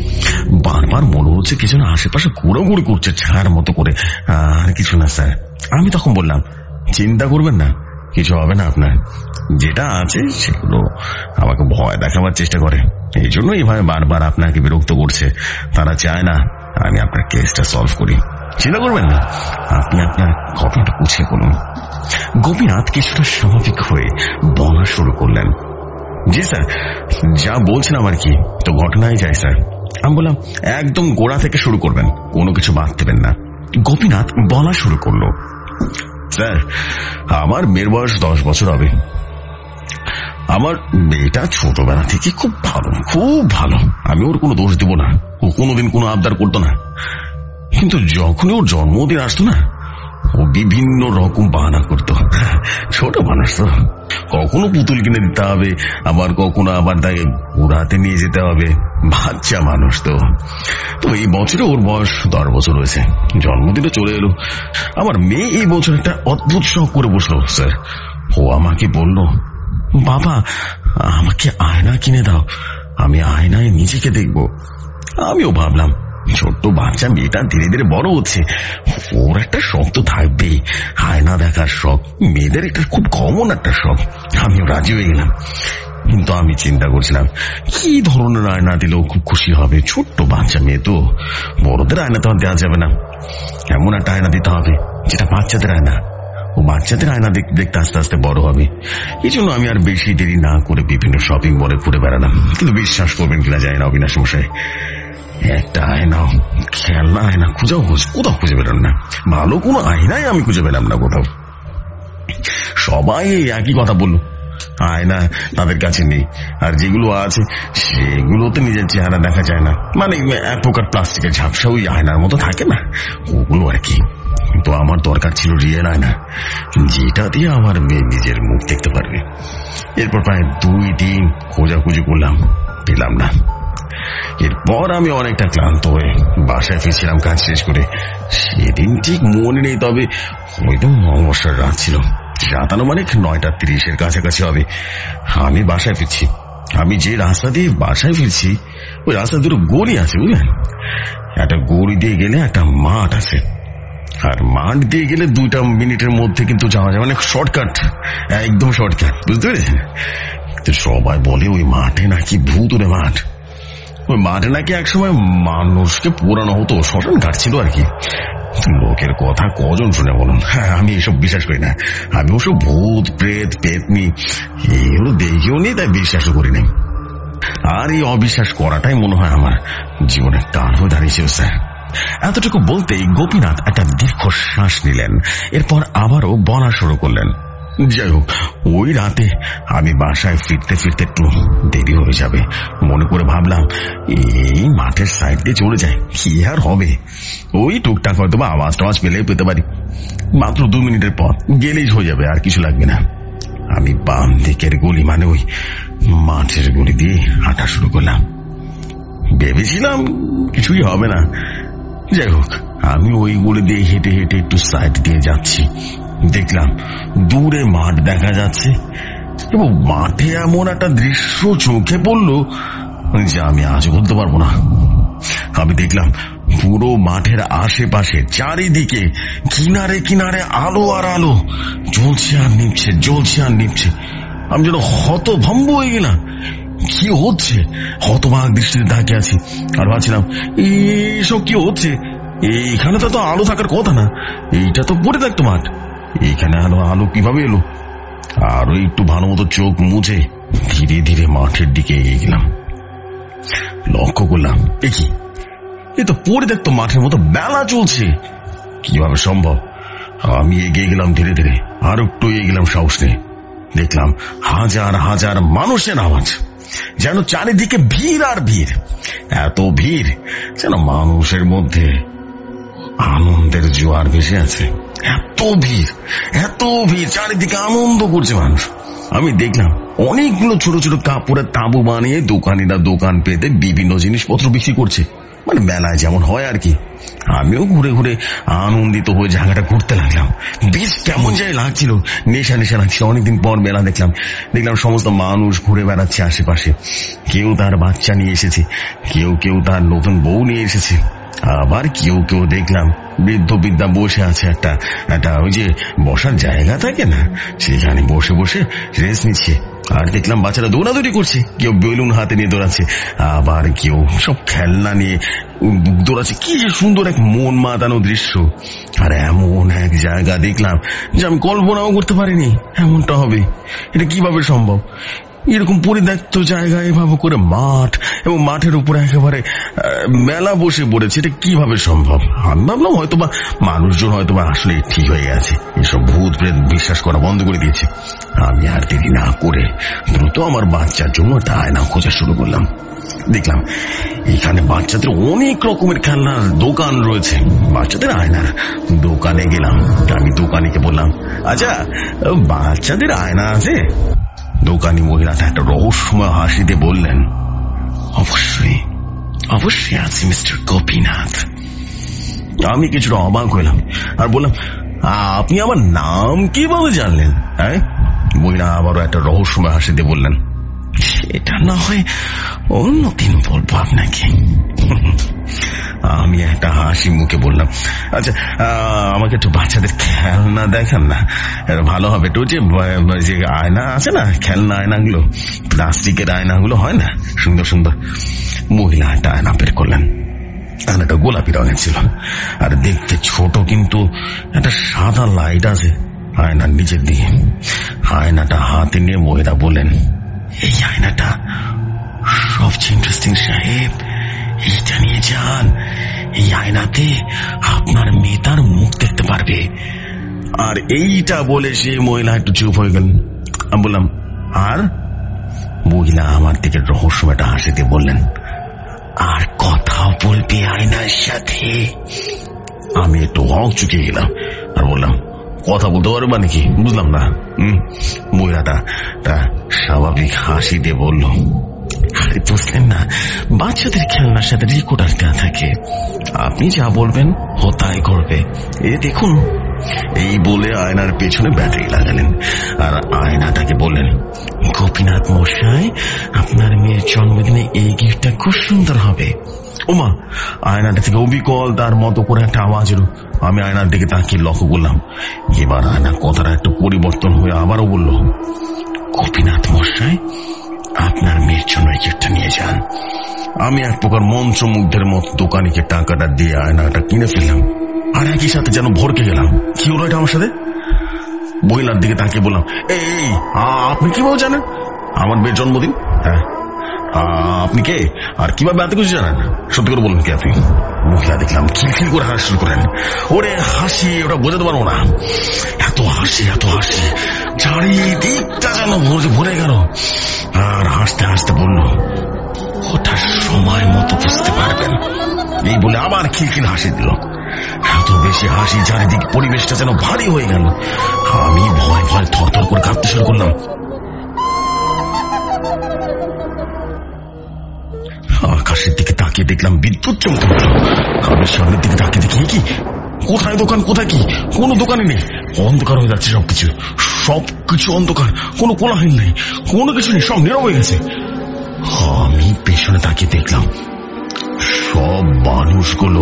Speaker 2: বারবার মনে হচ্ছে কে যেন আশেপাশে ঘোরাঘুরি করছে ছায়ার মতো করে, আর কিছু না স্যার। আমি তখন বললাম, চিন্তা করবেন না, কিছু হবে না আপনার, যেটা আছে সেগুলো আমাকে ভয় দেখাবার চেষ্টা করে, এই জন্য এইভাবে বারবার আপনাকে বিরক্ত করছে, তারা চায় না আমি আপনার কেসটা সলভ করি, চিন্তা করবেন না, আপনি আপনার ঘটনাটা গুছিয়ে বলুন। গোপীনাথ কিছুটা স্বাভাবিক হয়ে বলা শুরু করলেন, জি স্যার, যা বলছেন আমার কি তো ঘটনায় যায় স্যার। আমি বললাম, একদম গোড়া থেকে শুরু করবেন, কোনো কিছু বাদ দেবেন না। গোপীনাথ বলা শুরু করলো, স্যার আমার মেয়ের বয়স 10 বছর হবে, আমার মেয়েটা ছোটবেলা থেকে খুব ভালো। আমি ওর কোনো দোষ দেব না, ও কোনোদিন কোনো আবদার করতো না। কিন্তু যখনই ওর জন্মদিন আসতো না, ও বিভিন্ন রকম বাহানা করতো। ছোট মানুষ তো, কখনো পুতুল কিনে দিতে হবে, আবার কখনো আবার তাকে ঘোরাতে নিয়ে যেতে হবে। বাচ্চা মানুষ তো। এই বছরে ওর বয়স 10 বছর হয়েছে, জন্মদিনও চলে এলো। আমার মেয়ে এই বছর একটা অদ্ভুত শখ করে বসলো স্যার। ও আমাকে বলল, বাবা আমাকে আয়না কিনে দাও, আমি আয়নায় নিজেকে দেখবো। আমিও ভাবলাম, ছোট্ট বাচ্চা মেয়েটা ধীরে ধীরে বড় হচ্ছে, ওর একটা শখ তো থাকবেই, আয়না দেখার শখ। মেয়েদের এটা খুব কমন একটা শখ। আমিও রাজি হয়ে গেলাম। কিন্তু আমি চিন্তা করছিলাম কি ধরনের আয়না দিলেও খুব খুশি হবে। ছোট্ট বাচ্চা মেয়ে তো, বড়দের আয়না তো আর দেওয়া যাবে না। এমন একটা আয়না দিতে হবে যেটা বাচ্চাদের আয়না। ও বাচ্চাদের আয়না দেখতে আস্তে আস্তে বড় হবে। এই জন্য আমি আর বেশি দেরি না করে বিভিন্ন শপিং মলে ঘুরে বেড়ালাম। কিন্তু বিশ্বাস করবেন কিনা যায় না অবিনাশ মশাই, একটা আয়না, খেলনা আয়না কোথাও খুঁজে পেলাম না। ভালো কোনো আয়নাই আমি খুঁজে পেলাম না কোথাও। সবাই একই কথা বললো, আয়না তাদের কাছে নেই, আর যেগুলো আছে সেগুলোতে নিজের চেহারা দেখা যায় না। মানে এক প্রকার প্লাস্টিকের ঝাপসা, ওই আয়নার মতো থাকে না, ওগুলো আর কি। তো আমার দরকার ছিল রিয়েল আয়না, যেটা দিয়ে আমার মেয়ে নিজের মুখ দেখতে পারবে। এরপর প্রায় 2 দিন খোঁজাখুঁজি করলাম, পেলাম না। এরপর আমি অনেকটা ক্লান্ত হয়ে বাসায় ফিরছিলাম কাজ শেষ করে। সেদিন ঠিক মনে নেই, তবে হয়তো অমাবস্যার রাত ছিল, রাত আনুমানিক 9:30 কাছাকাছি হবে। আমি বাসায় ফিরছি। আমি যে রাস্তা দিয়ে বাসায় ফিরছি, ওই রাস্তা দুটো গলি আছে বুঝলেন। একটা গলি দিয়ে গেলে একটা মাঠ আছে, আর মাঠ দিয়ে গেলে 2 মিনিটের মধ্যে কিন্তু যাওয়া যায়, মানে শর্টকাট, একদম শর্টকাট, বুঝতে পেরেছেন। তো সবাই বলে ওই মাঠে নাকি ভূতুরে মাঠ। ওই মাঠে নাকি একসময় মানুষকে পোড়ানো হতো, শ্মশান ঘাট ছিল আর কি। লোকের কথা কজন শুনে বলুন। হ্যাঁ, আমি এসব বিশ্বাস করি না। আমি ওসব ভূত প্রেত পেতনি এগুলো দেখিও নি, তাই বিশ্বাসও করি নাই। আর এই অবিশ্বাস করাটাই মনে হয় আমার জীবনের টান হয়ে দাঁড়িয়েছিল স্যার। এতটুকু বলতেই গোপীনাথ একটা দীর্ঘ শ্বাস নিলেন, এরপর আবারও বলা শুরু করলেন। যাই হোক, ওই রাতে আমি বাসায় ফিরতে ফিরতে একটু দেরি হয়ে যাবে মনে করে ভাবলাম এই মাঠের সাইড দিয়ে চলে যায়, কি আর হবে। ওই টুকটাক হয়তো বা আওয়াজ টাওয়াজ পেলেই পেতে পারি। মাত্র 2 মিনিটের পথ গেলেই হয়ে যাবে, আর কিছু লাগবে না। আমি বাম দিকের গলি, মানে ওই মাঠের গলি দিয়ে হাঁটা শুরু করলাম। ভেবেছিলাম কিছুই হবে না। যাই হোক, আমি ওই গলি দিয়ে হেঁটে হেঁটে একটু সাইড দিয়ে যাচ্ছি। দেখলাম দূরে মাঠ দেখা যাচ্ছে, এবং মাঠে এমন একটা দৃশ্য চোখে পড়লো যে আমি আজ বলতে পারবো না। আমি দেখলাম পুরো মাঠের আশেপাশে চারিদিকে কিনারে কিনারে আলো আর আলো, জ্বলছে আর নিভছে, জ্বলছে আর নিভছে। আমি যেন হতভম্ব হয়ে গেলাম, কি হচ্ছে। হতবাক দৃষ্টিতে তাকিয়ে আছি আর ভাবছিলাম এইসব কি হচ্ছে। এইখানে তো আলো থাকার কথা না, এইটা তো পড়ে থাকতো মাঠ, এইখানে আলো কিভাবে এলো। আরো একটু ভালো মতো চোখ মুছে ধীরে ধীরে মাঠের দিকে এগিয়ে গেলাম। লক্ষ্য করলাম এ তো পড়ে দেখতো মাঠের মতো বেলা চলছে, কিভাবে সম্ভব। আমি এগিয়ে গেলাম ধীরে ধীরে, আর একটু এগিয়ে গেলাম সাহস নিয়ে। দেখলাম হাজার হাজার মানুষের আওয়াজ, যেন চারিদিকে ভিড় আর ভিড়। এত ভিড় যেন মানুষের মধ্যে আনন্দের জোয়ার ভেসে আছে। এত ভিড়, চারিদিকে আনন্দ করছে মানুষ। আমি দেখলাম অনেকগুলো ছোট ছোট কাপড়ের তাঁবু বানিয়ে দোকানিরা দোকান পেতে বিভিন্ন জিনিসপত্র বিক্রি করছে, মানে মেলায় যেমন হয় আর কি। আমিও ঘুরে ঘুরে আনন্দিত হয়ে জায়গাটা ঘুরতে লাগলাম। বেশ কেমন যায় লাগছিল, নেশা নেশা লাগছিল। অনেকদিন পর মেলা দেখলাম সমস্ত মানুষ ঘুরে বেড়াচ্ছে আশেপাশে। কেউ তার বাচ্চা নিয়ে এসেছে, কেউ তার নতুন বউ নিয়ে এসেছে, আবার কেউ দেখলাম বৃদ্ধ বৃদ্ধা বসে আছে একটা ওই যে বসার জায়গা থাকে না, সেখানে বসে বসে রেস্ট নিচ্ছে। আর দেখলাম বাচ্চারা দৌড়াদৌড়ি করছে, কেউ বেলুন হাতে নিয়ে দৌড়াচ্ছে, আবার কেউ সব খেলনা নিয়ে দৌড়াচ্ছে। কি যে সুন্দর এক মন মাতানো দৃশ্য। আর এমন এক জায়গা দেখলাম যে আমি কল্পনাও করতে পারিনি এমনটা হবে। এটা কিভাবে সম্ভব। এরকম পরিত্যক্ত জায়গায় এভাবে করে মাঠ, এবং মাঠের উপরে একেবারে মেলা বসে পড়েছে, এটা কিভাবে সম্ভব? আমি ভাবলাম হয়তোবা মানুষজন হয়তোবা আসলে ঠিক হয়ে গেছে, এসব ভূত প্রেত বিশ্বাস করা বন্ধ করে দিয়েছে। আমি আর দেরি না করে দ্রুত আমার বাচ্চার জন্য একটা আয়না খোঁজা শুরু করলাম। দেখলাম এখানে বাচ্চাদের অনেক রকমের খেলনার দোকান রয়েছে। বাচ্চাদের আয়নার দোকানে গেলাম। আমি দোকানিকে বললাম, আচ্ছা বাচ্চাদের আয়না আছে? দোকানি মহিলাটা একটা রহস্যময় হাসিতে বললেন, অবশ্যই অবশ্যই আছে মিস্টার গোপীনাথ। আমি কিছুটা অবাক হইলাম আর বললাম, আপনি আমার নাম কিভাবে জানলেন? হ্যাঁ, মহিলা আবারও একটা রহস্যময় হাসিতে বললেন, সেটা না হয় অন্যদিন বলবো আপনাকে। আমি একটা হাসি মুখে বললাম, আচ্ছা আমাকে একটু বাচ্চাদের খেলনা দেখান না, ভালো হবে। একটু যে আয়না আছে না, খেলনা আয়নাগুলো, প্লাস্টিকের আয়নাগুলো হয় না, সুন্দর সুন্দর। মহিলা একটা আয়না বের করলেন। আয়নাটা গোলাপি রঙের ছিল আর দেখতে ছোট, কিন্তু একটা সাদা লাইট আছে আয়নার নিচের দিকে। আয়নাটা হাতে নিয়ে মহিলা বললেন, এই আয়নাটা সবচেয়ে ইন্টারেস্টিং সাহেব, এইটা নিয়ে যান। এই আয়নাতে আপনার মেয়ে তার মুখ দেখতে পারবে। আর এইটা বলে সে মহিলা একটু চুপ হয়ে গেলেন। আমি বললাম, আর? মহিলা আমার দিকে রহস্যময় হাসিতে বললেন, আর কথাও বলবে আয়নার সাথে। আমি একটু হক চুকে গেলাম আর বললাম, কথা বলতে পারবে মানে কি? বুঝলাম না। মহিলাটা স্বাভাবিক হাসি দিয়ে বলল, আরে বুঝলেন না, বাচ্চাদের খেলনার সাথে রেকর্ডার দেওয়া থাকে, আপনি যা বলবেন ও তাই করবে। এ দেখুন। এই বলে আয়নার পেছনে ব্যাটারি লাগালেন আর আয়নাটাকে বললেন, গোপীনাথ মশাই, আপনার মেয়ের জন্মদিনে এই গিফটটা খুব সুন্দর হবে। ওমা! আয়নাটা থেকে অবিকল তার মতো করে একটা আওয়াজ এলো। আমি আয়নার দিকে তাকিয়ে লক্ষ্য করলাম। এবার আয়না কথাটা একটু পরিবর্তন হয়ে আবারও বলল, গোপীনাথ মশাই, আপনার মেয়ের জন্য এই গিফটটা নিয়ে যান। আমি এক প্রকার মন্ত্রমুগ্ধের মতো দোকানিকে টাকাটা দিয়ে আয়নাটা কিনে ফেললাম আর একই সাথে যেন ভরকে গেলাম। কি হলো এটা আমার সাথে? মহিলার দিকে তাকিয়ে বললাম, এই আপনি কিভাবে জানেন আমার মেয়ের জন্মদিন? হ্যাঁ, আপনি কে আর কিভাবে এত কিছু জানেন? সত্যি করে বলুন, কে আপনি? মহিলা দেখলাম খিলখিল করে হাসি শুরু করেন। ওরে হাসি, ওটা বোঝাতে পারবো না। এত হাসি এত হাসি, চারিদিকটা যেন ভরে গেল। আর হাসতে হাসতে বলল, ওটা সময় মতো বুঝতে পারবেন। এই বলে আবার খিলখিল হাসি দিল। এত বেশি হাসি, চারিদিক পরিবেশটা যেন ভারী হয়ে গেল। আমি ভয় ভয় থরথর করে কাঁপতে শুরু করলাম। আকাশের দিকে তাকিয়ে দেখলাম বিদ্যুৎ চমকে উঠল। আমি সামনের দিকে তাকিয়ে দেখি, কি কোথায় দোকান, কোথায় কি? কোনো দোকানে নেই, অন্ধকার হয়ে যাচ্ছে সবকিছু। সবকিছু অন্ধকার, কোনো কোলাহল নেই, কোনো কিছু নেই, সব নীরব হয়ে গেছে। আমি পেছনে তাকিয়ে দেখলাম সব মানুষগুলো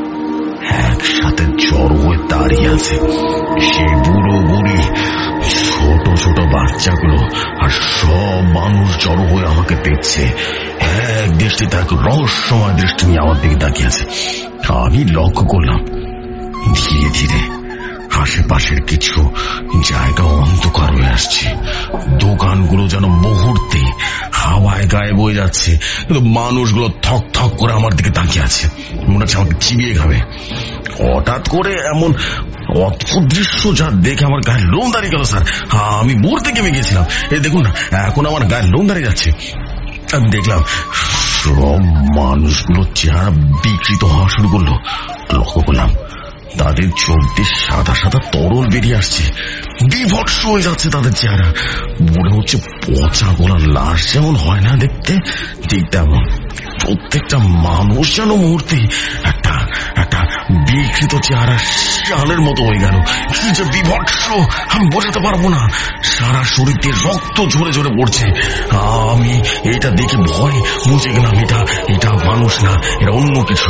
Speaker 2: একসাথে জড়ো হয়ে দাঁড়িয়ে আছে। সে বুড়ো বুড়ি, ছোট ছোট বাচ্চাগুলো, আর সব মানুষ জড়ো হয়ে আমাকে দেখছে। এক দৃষ্টিতে এক রহস্যময় দৃষ্টি নিয়ে আমার দিকে তাকিয়ে আছে। আমি লক্ষ্য করলাম ধীরে ধীরে আশেপাশের কিছু জায়গা অন্ধকার হয়ে আসছে। দোকানগুলো যেন মুহূর্তে হাওয়ায় গায়েব হয়ে যাচ্ছে, কিন্তু মানুষগুলো থক থক করে আমার দিকে তাকিয়ে আছে, মনে হচ্ছে আমাকে চিবিয়ে খাবে। হঠাৎ করে এমন অদ্ভুত দৃশ্য যা দেখে আমার গায়ে লোম দাঁড়িয়ে গেল স্যার। আমি মুহূর্তে কেমে গেছিলাম। এই দেখুন না, এখন আমার গায়ে লোম দাঁড়িয়ে যাচ্ছে। আমি দেখলাম সব মানুষগুলো চেহারা বিকৃত হওয়া শুরু করলো। লক্ষ্য করলাম তাদের চোখ দিয়ে সাদা সাদা তরল বেরিয়ে আসছে, বিভৎস হয়ে যাচ্ছে তাদের চেহারা। মনে হচ্ছে পচা গোলা লাশ যেমন হয় না দেখতে, ঠিক তেমন। প্রত্যেকটা মানুষ যেন মুহূর্তে একটা একটা বিকৃত চেহারা শিয়ালের মতো হয়ে গেল। কি যে বিভৎস আমি বোঝাতে পারবো না। সারা শরীর দিয়ে রক্ত ঝরে ঝরে পড়ছে। আমি এটা দেখে ভয় বুঝে গেলাম এটা মানুষ না, এটা অন্য কিছু।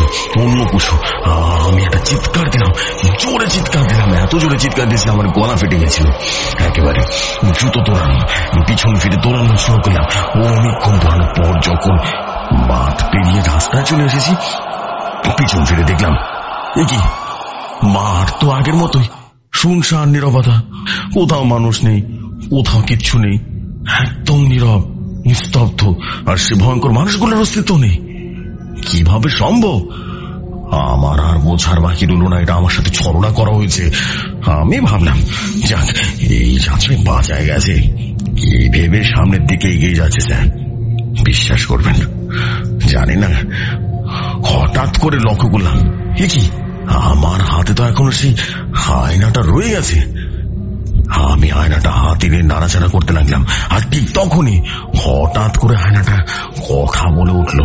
Speaker 2: আমি একটা চিৎকার দিলাম, জোরে চিৎকার দিলাম, এত জোরে চিৎকার দিয়েছিলাম আমার গলা ফেটে গেছিল একেবারে। জুতো দৌড়ানো, পিছন ফিরে দৌড়ানো শুরু করলাম। অনেকক্ষণ দৌড়ানোর পর যখন মাঠ পেরিয়ে রাস্তায় চলে এসেছি, পিছন ফিরে দেখলাম এ কি, মাঠ তো আগের মতোই শুনশান নীরবতা। কোথাও মানুষ নেই, কোথাও কিচ্ছু নেই, একদম নীরব। নিস্তব্ধ, আর সে ভয়ঙ্কর মানুষগুলোর অস্তিত্ব নেই। কিভাবে সম্ভব? আমার আর বোঝার বাকি রইল না এটা আমার সাথে ছলনা করা হয়েছে। আমি ভাবলাম যাক, এই যাত্রায় বাঁচায় গেছে। এই ভেবে সামনের দিকে এগিয়ে যাচ্ছে স্যার। বিশ্বাস করবেন, জানি না হঠাৎ করে লক্ষ্য করলাম, এ কি, আমার হাতে তো এখনো সেই আয়নাটা রয়ে গেছে। আমি আয়নাটা হাতে নিয়ে নাড়াচাড়া করতে লাগলাম, আর ঠিক তখনই হঠাৎ করে আয়নাটা কথা বলে উঠল,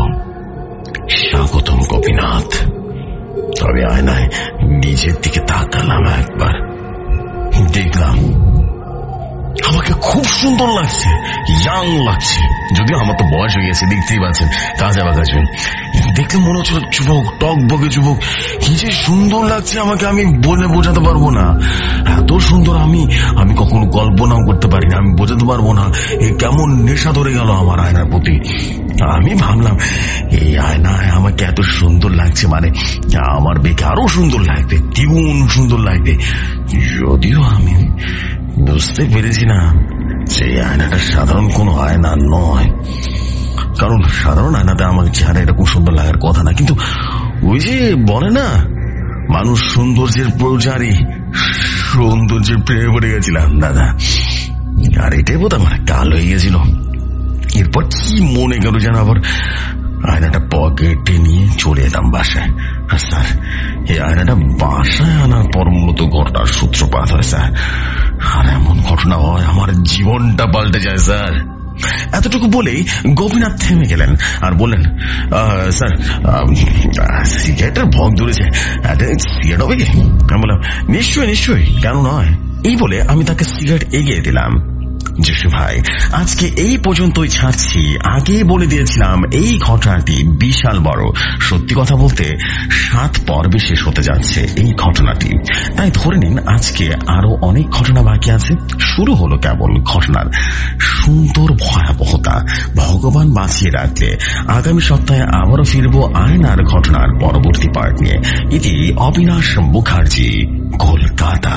Speaker 2: স্বাগতম গোপীনাথ। তবে আয়নায় নিজের দিকে তাকালাম একবার, দেখলাম আমাকে খুব সুন্দর লাগছে, ইয়াং লাগছে। যদিও আমার তো বয়স হয়ে গেছে, দেখতেই পাচ্ছেন, কাজা বাজা চুল। দেখলে মনে হচ্ছিল যুবক, টক বকে যুবক। কি যে সুন্দর লাগছে আমাকে, আমি বলে বোঝাতে পারবো না। এত সুন্দর আমি কখনো কল্পনাও করতে পারি না, আমি বোঝাতে পারবো না। কেমন নেশা ধরে গেল আমার আয়নার প্রতি। আমি ভাবলাম এই আয়নায় আমাকে এত সুন্দর লাগছে মানে আমার বেকে আরো সুন্দর লাগবে, দ্বিগুণ সুন্দর লাগবে। যদিও আমি বুঝতে পেরেছি না যে আয়নাটা সাধারণ কোনো আয়না নয়, কারণ সাধারণ আয়নাতে আমাকে চেহারা এরকম সুন্দর লাগার কথা না। কিন্তু ওই যে বলে না, মানুষ সৌন্দর্যের প্রচারী, সৌন্দর্যের প্রেমে পড়ে গেছিলাম দাদা। আর এটাই বোধ আমার কাল হয়ে গেছিল। এরপর কি মনে গেল যেন আবার আয়নাটা পকেটে নিয়ে চলে এলাম বাসায়। আর স্যার, এই আয়নাটা বাসায় আনার পর মূলত ঘটনার সূত্রপাত হয় স্যার। আর এমন ঘটনা হয় আমার জীবনটা পাল্টে যায় স্যার। এতটুকু বলেই গোপীনাথ থেমে গেলেন আর বললেন, স্যার সিগারেটের ভোগ ধরেছে, সিগারেট হবে কি? আমি বললাম, নিশ্চয়ই নিশ্চয়ই, কেন নয়। এই বলে আমি তাকে সিগারেট এগিয়ে দিলাম। জসু ভাই, আজকে এই পর্যন্তই ছাড়ছি। আগে বলে দিয়েছিলাম এই ঘটনাটি বিশাল বড়। সত্যি কথা বলতে 7 পর্বে শেষ হতে যাচ্ছে এই ঘটনাটি। তাই ধরে নিন আজকে আরো অনেক ঘটনা বাকি আছে। শুরু হলো কেবল ঘটনার সুন্দর ভয়াবহতা। ভগবান বাঁচিয়ে রাখলে আগামী সপ্তাহে আবারও ফিরবো আয়নার ঘটনার পরবর্তী পার্ট নিয়ে। এটি অবিনাশ মুখার্জি, কলকাতা।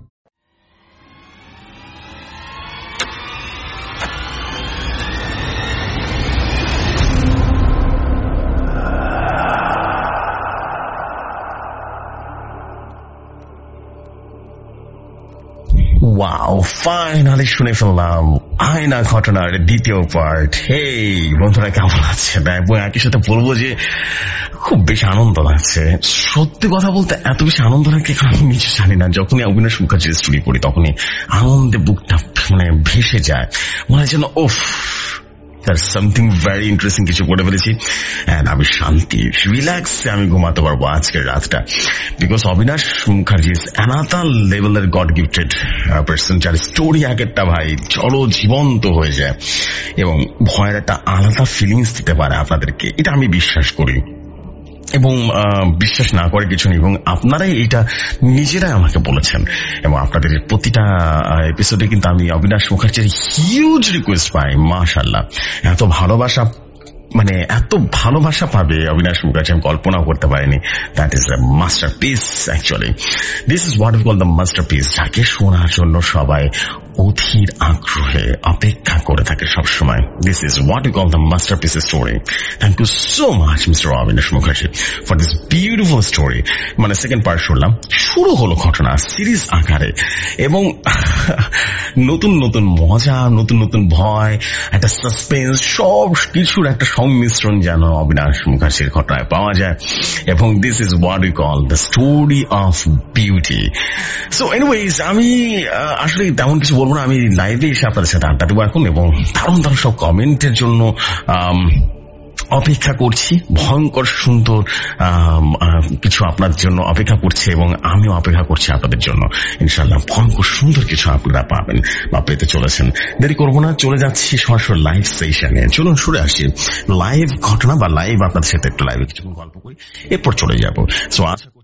Speaker 2: ওয়াও, ফাইনালি শুনে ফেললাম আয়না ঘটনার দ্বিতীয় পার্ট। হেই বন্ধুরা, কেমন আছেন? এবং একই সাথে বলবো যে খুব বেশি আনন্দ লাগছে। সত্যি কথা বলতে এত বেশি আনন্দ লাগে আমি নিজে জানি না। যখনই অবিনাশ মুখার্জির স্টোরি পড়ি তখনই আনন্দে বুকটা ভেসে যায়। মনে হয় যেন ওফ, সামথিং ভেরি ইন্টারেস্টিং কিছু করে ফেলেছি। আমি শান্তি, রিল্যাক্সে আমি ঘুমাতে পারবো আজকের রাতটা। Because Abinash Mukherjee is another লেভেলের গড গিফটেড পার্সন, যার স্টোরি এক একটা ভাই চলো জীবন্ত হয়ে যায় এবং ভয়ের একটা আলাদা ফিলিংস দিতে পারে আপনাদেরকে। এটা আমি বিশ্বাস করি এবং বিশ্বাস না করে কিছু নেই। এবং আপনারাই এটা নিজেরাই আমাকে বলেছেন এবং আপনাদের প্রতিটা এপিসোডে কিন্তু আমি অবিনাশ মুখার্জির হিউজ রিকোয়েস্ট পাই। মাশাআল্লাহ, এত ভালোবাসা এত ভালোবাসা পাবে অবিনাশ মুখার্জি আমি কল্পনাও করতে পারিনি। That is a masterpiece actually. This is what we call the masterpiece, যাকে শোনার জন্য সবাই অধীর আগ্রহে অপেক্ষা করে থাকে সবসময়। This is what we call the masterpiece story. Thank you so much mister Abinash Mukherjee for this beautiful story. Second part শুনলাম, শুরু হলো ঘটনা সিরিজ আকারে এবং নতুন নতুন মজা, নতুন নতুন ভয়, একটা সাসপেন্স, সব কিছুর একটা সংমিশ্রণ যেন অবিনাশ মুখার্জির ঘটনায় পাওয়া যায়। এবং this is what we call the story of beauty. So anyways, আমি আসলে তেমন কিছু বলবো না। আমি লাইভে এসে আপনাদের সাথে আড্ডা দেবো এখন এবং দারুণ দারুণ সব কমেন্টের জন্য অপেক্ষা করছি। ভয়ঙ্কর সুন্দর কিছু আপনার জন্য অপেক্ষা করছে এবং আমিও অপেক্ষা করছি আপনাদের জন্য। ইনশাল্লাহ ভয়ঙ্কর সুন্দর কিছু আপনারা পাবেন বা পেতে চলেছেন। দেরি করবো না, চলে যাচ্ছি সরাসরি লাইভ সেশনে। চলুন শুরু আসি লাইভ ঘটনা বা লাইভ আপনাদের সাথে একটু লাইভে কিছু গল্প করি, এরপর চলে যাবো। সো আশা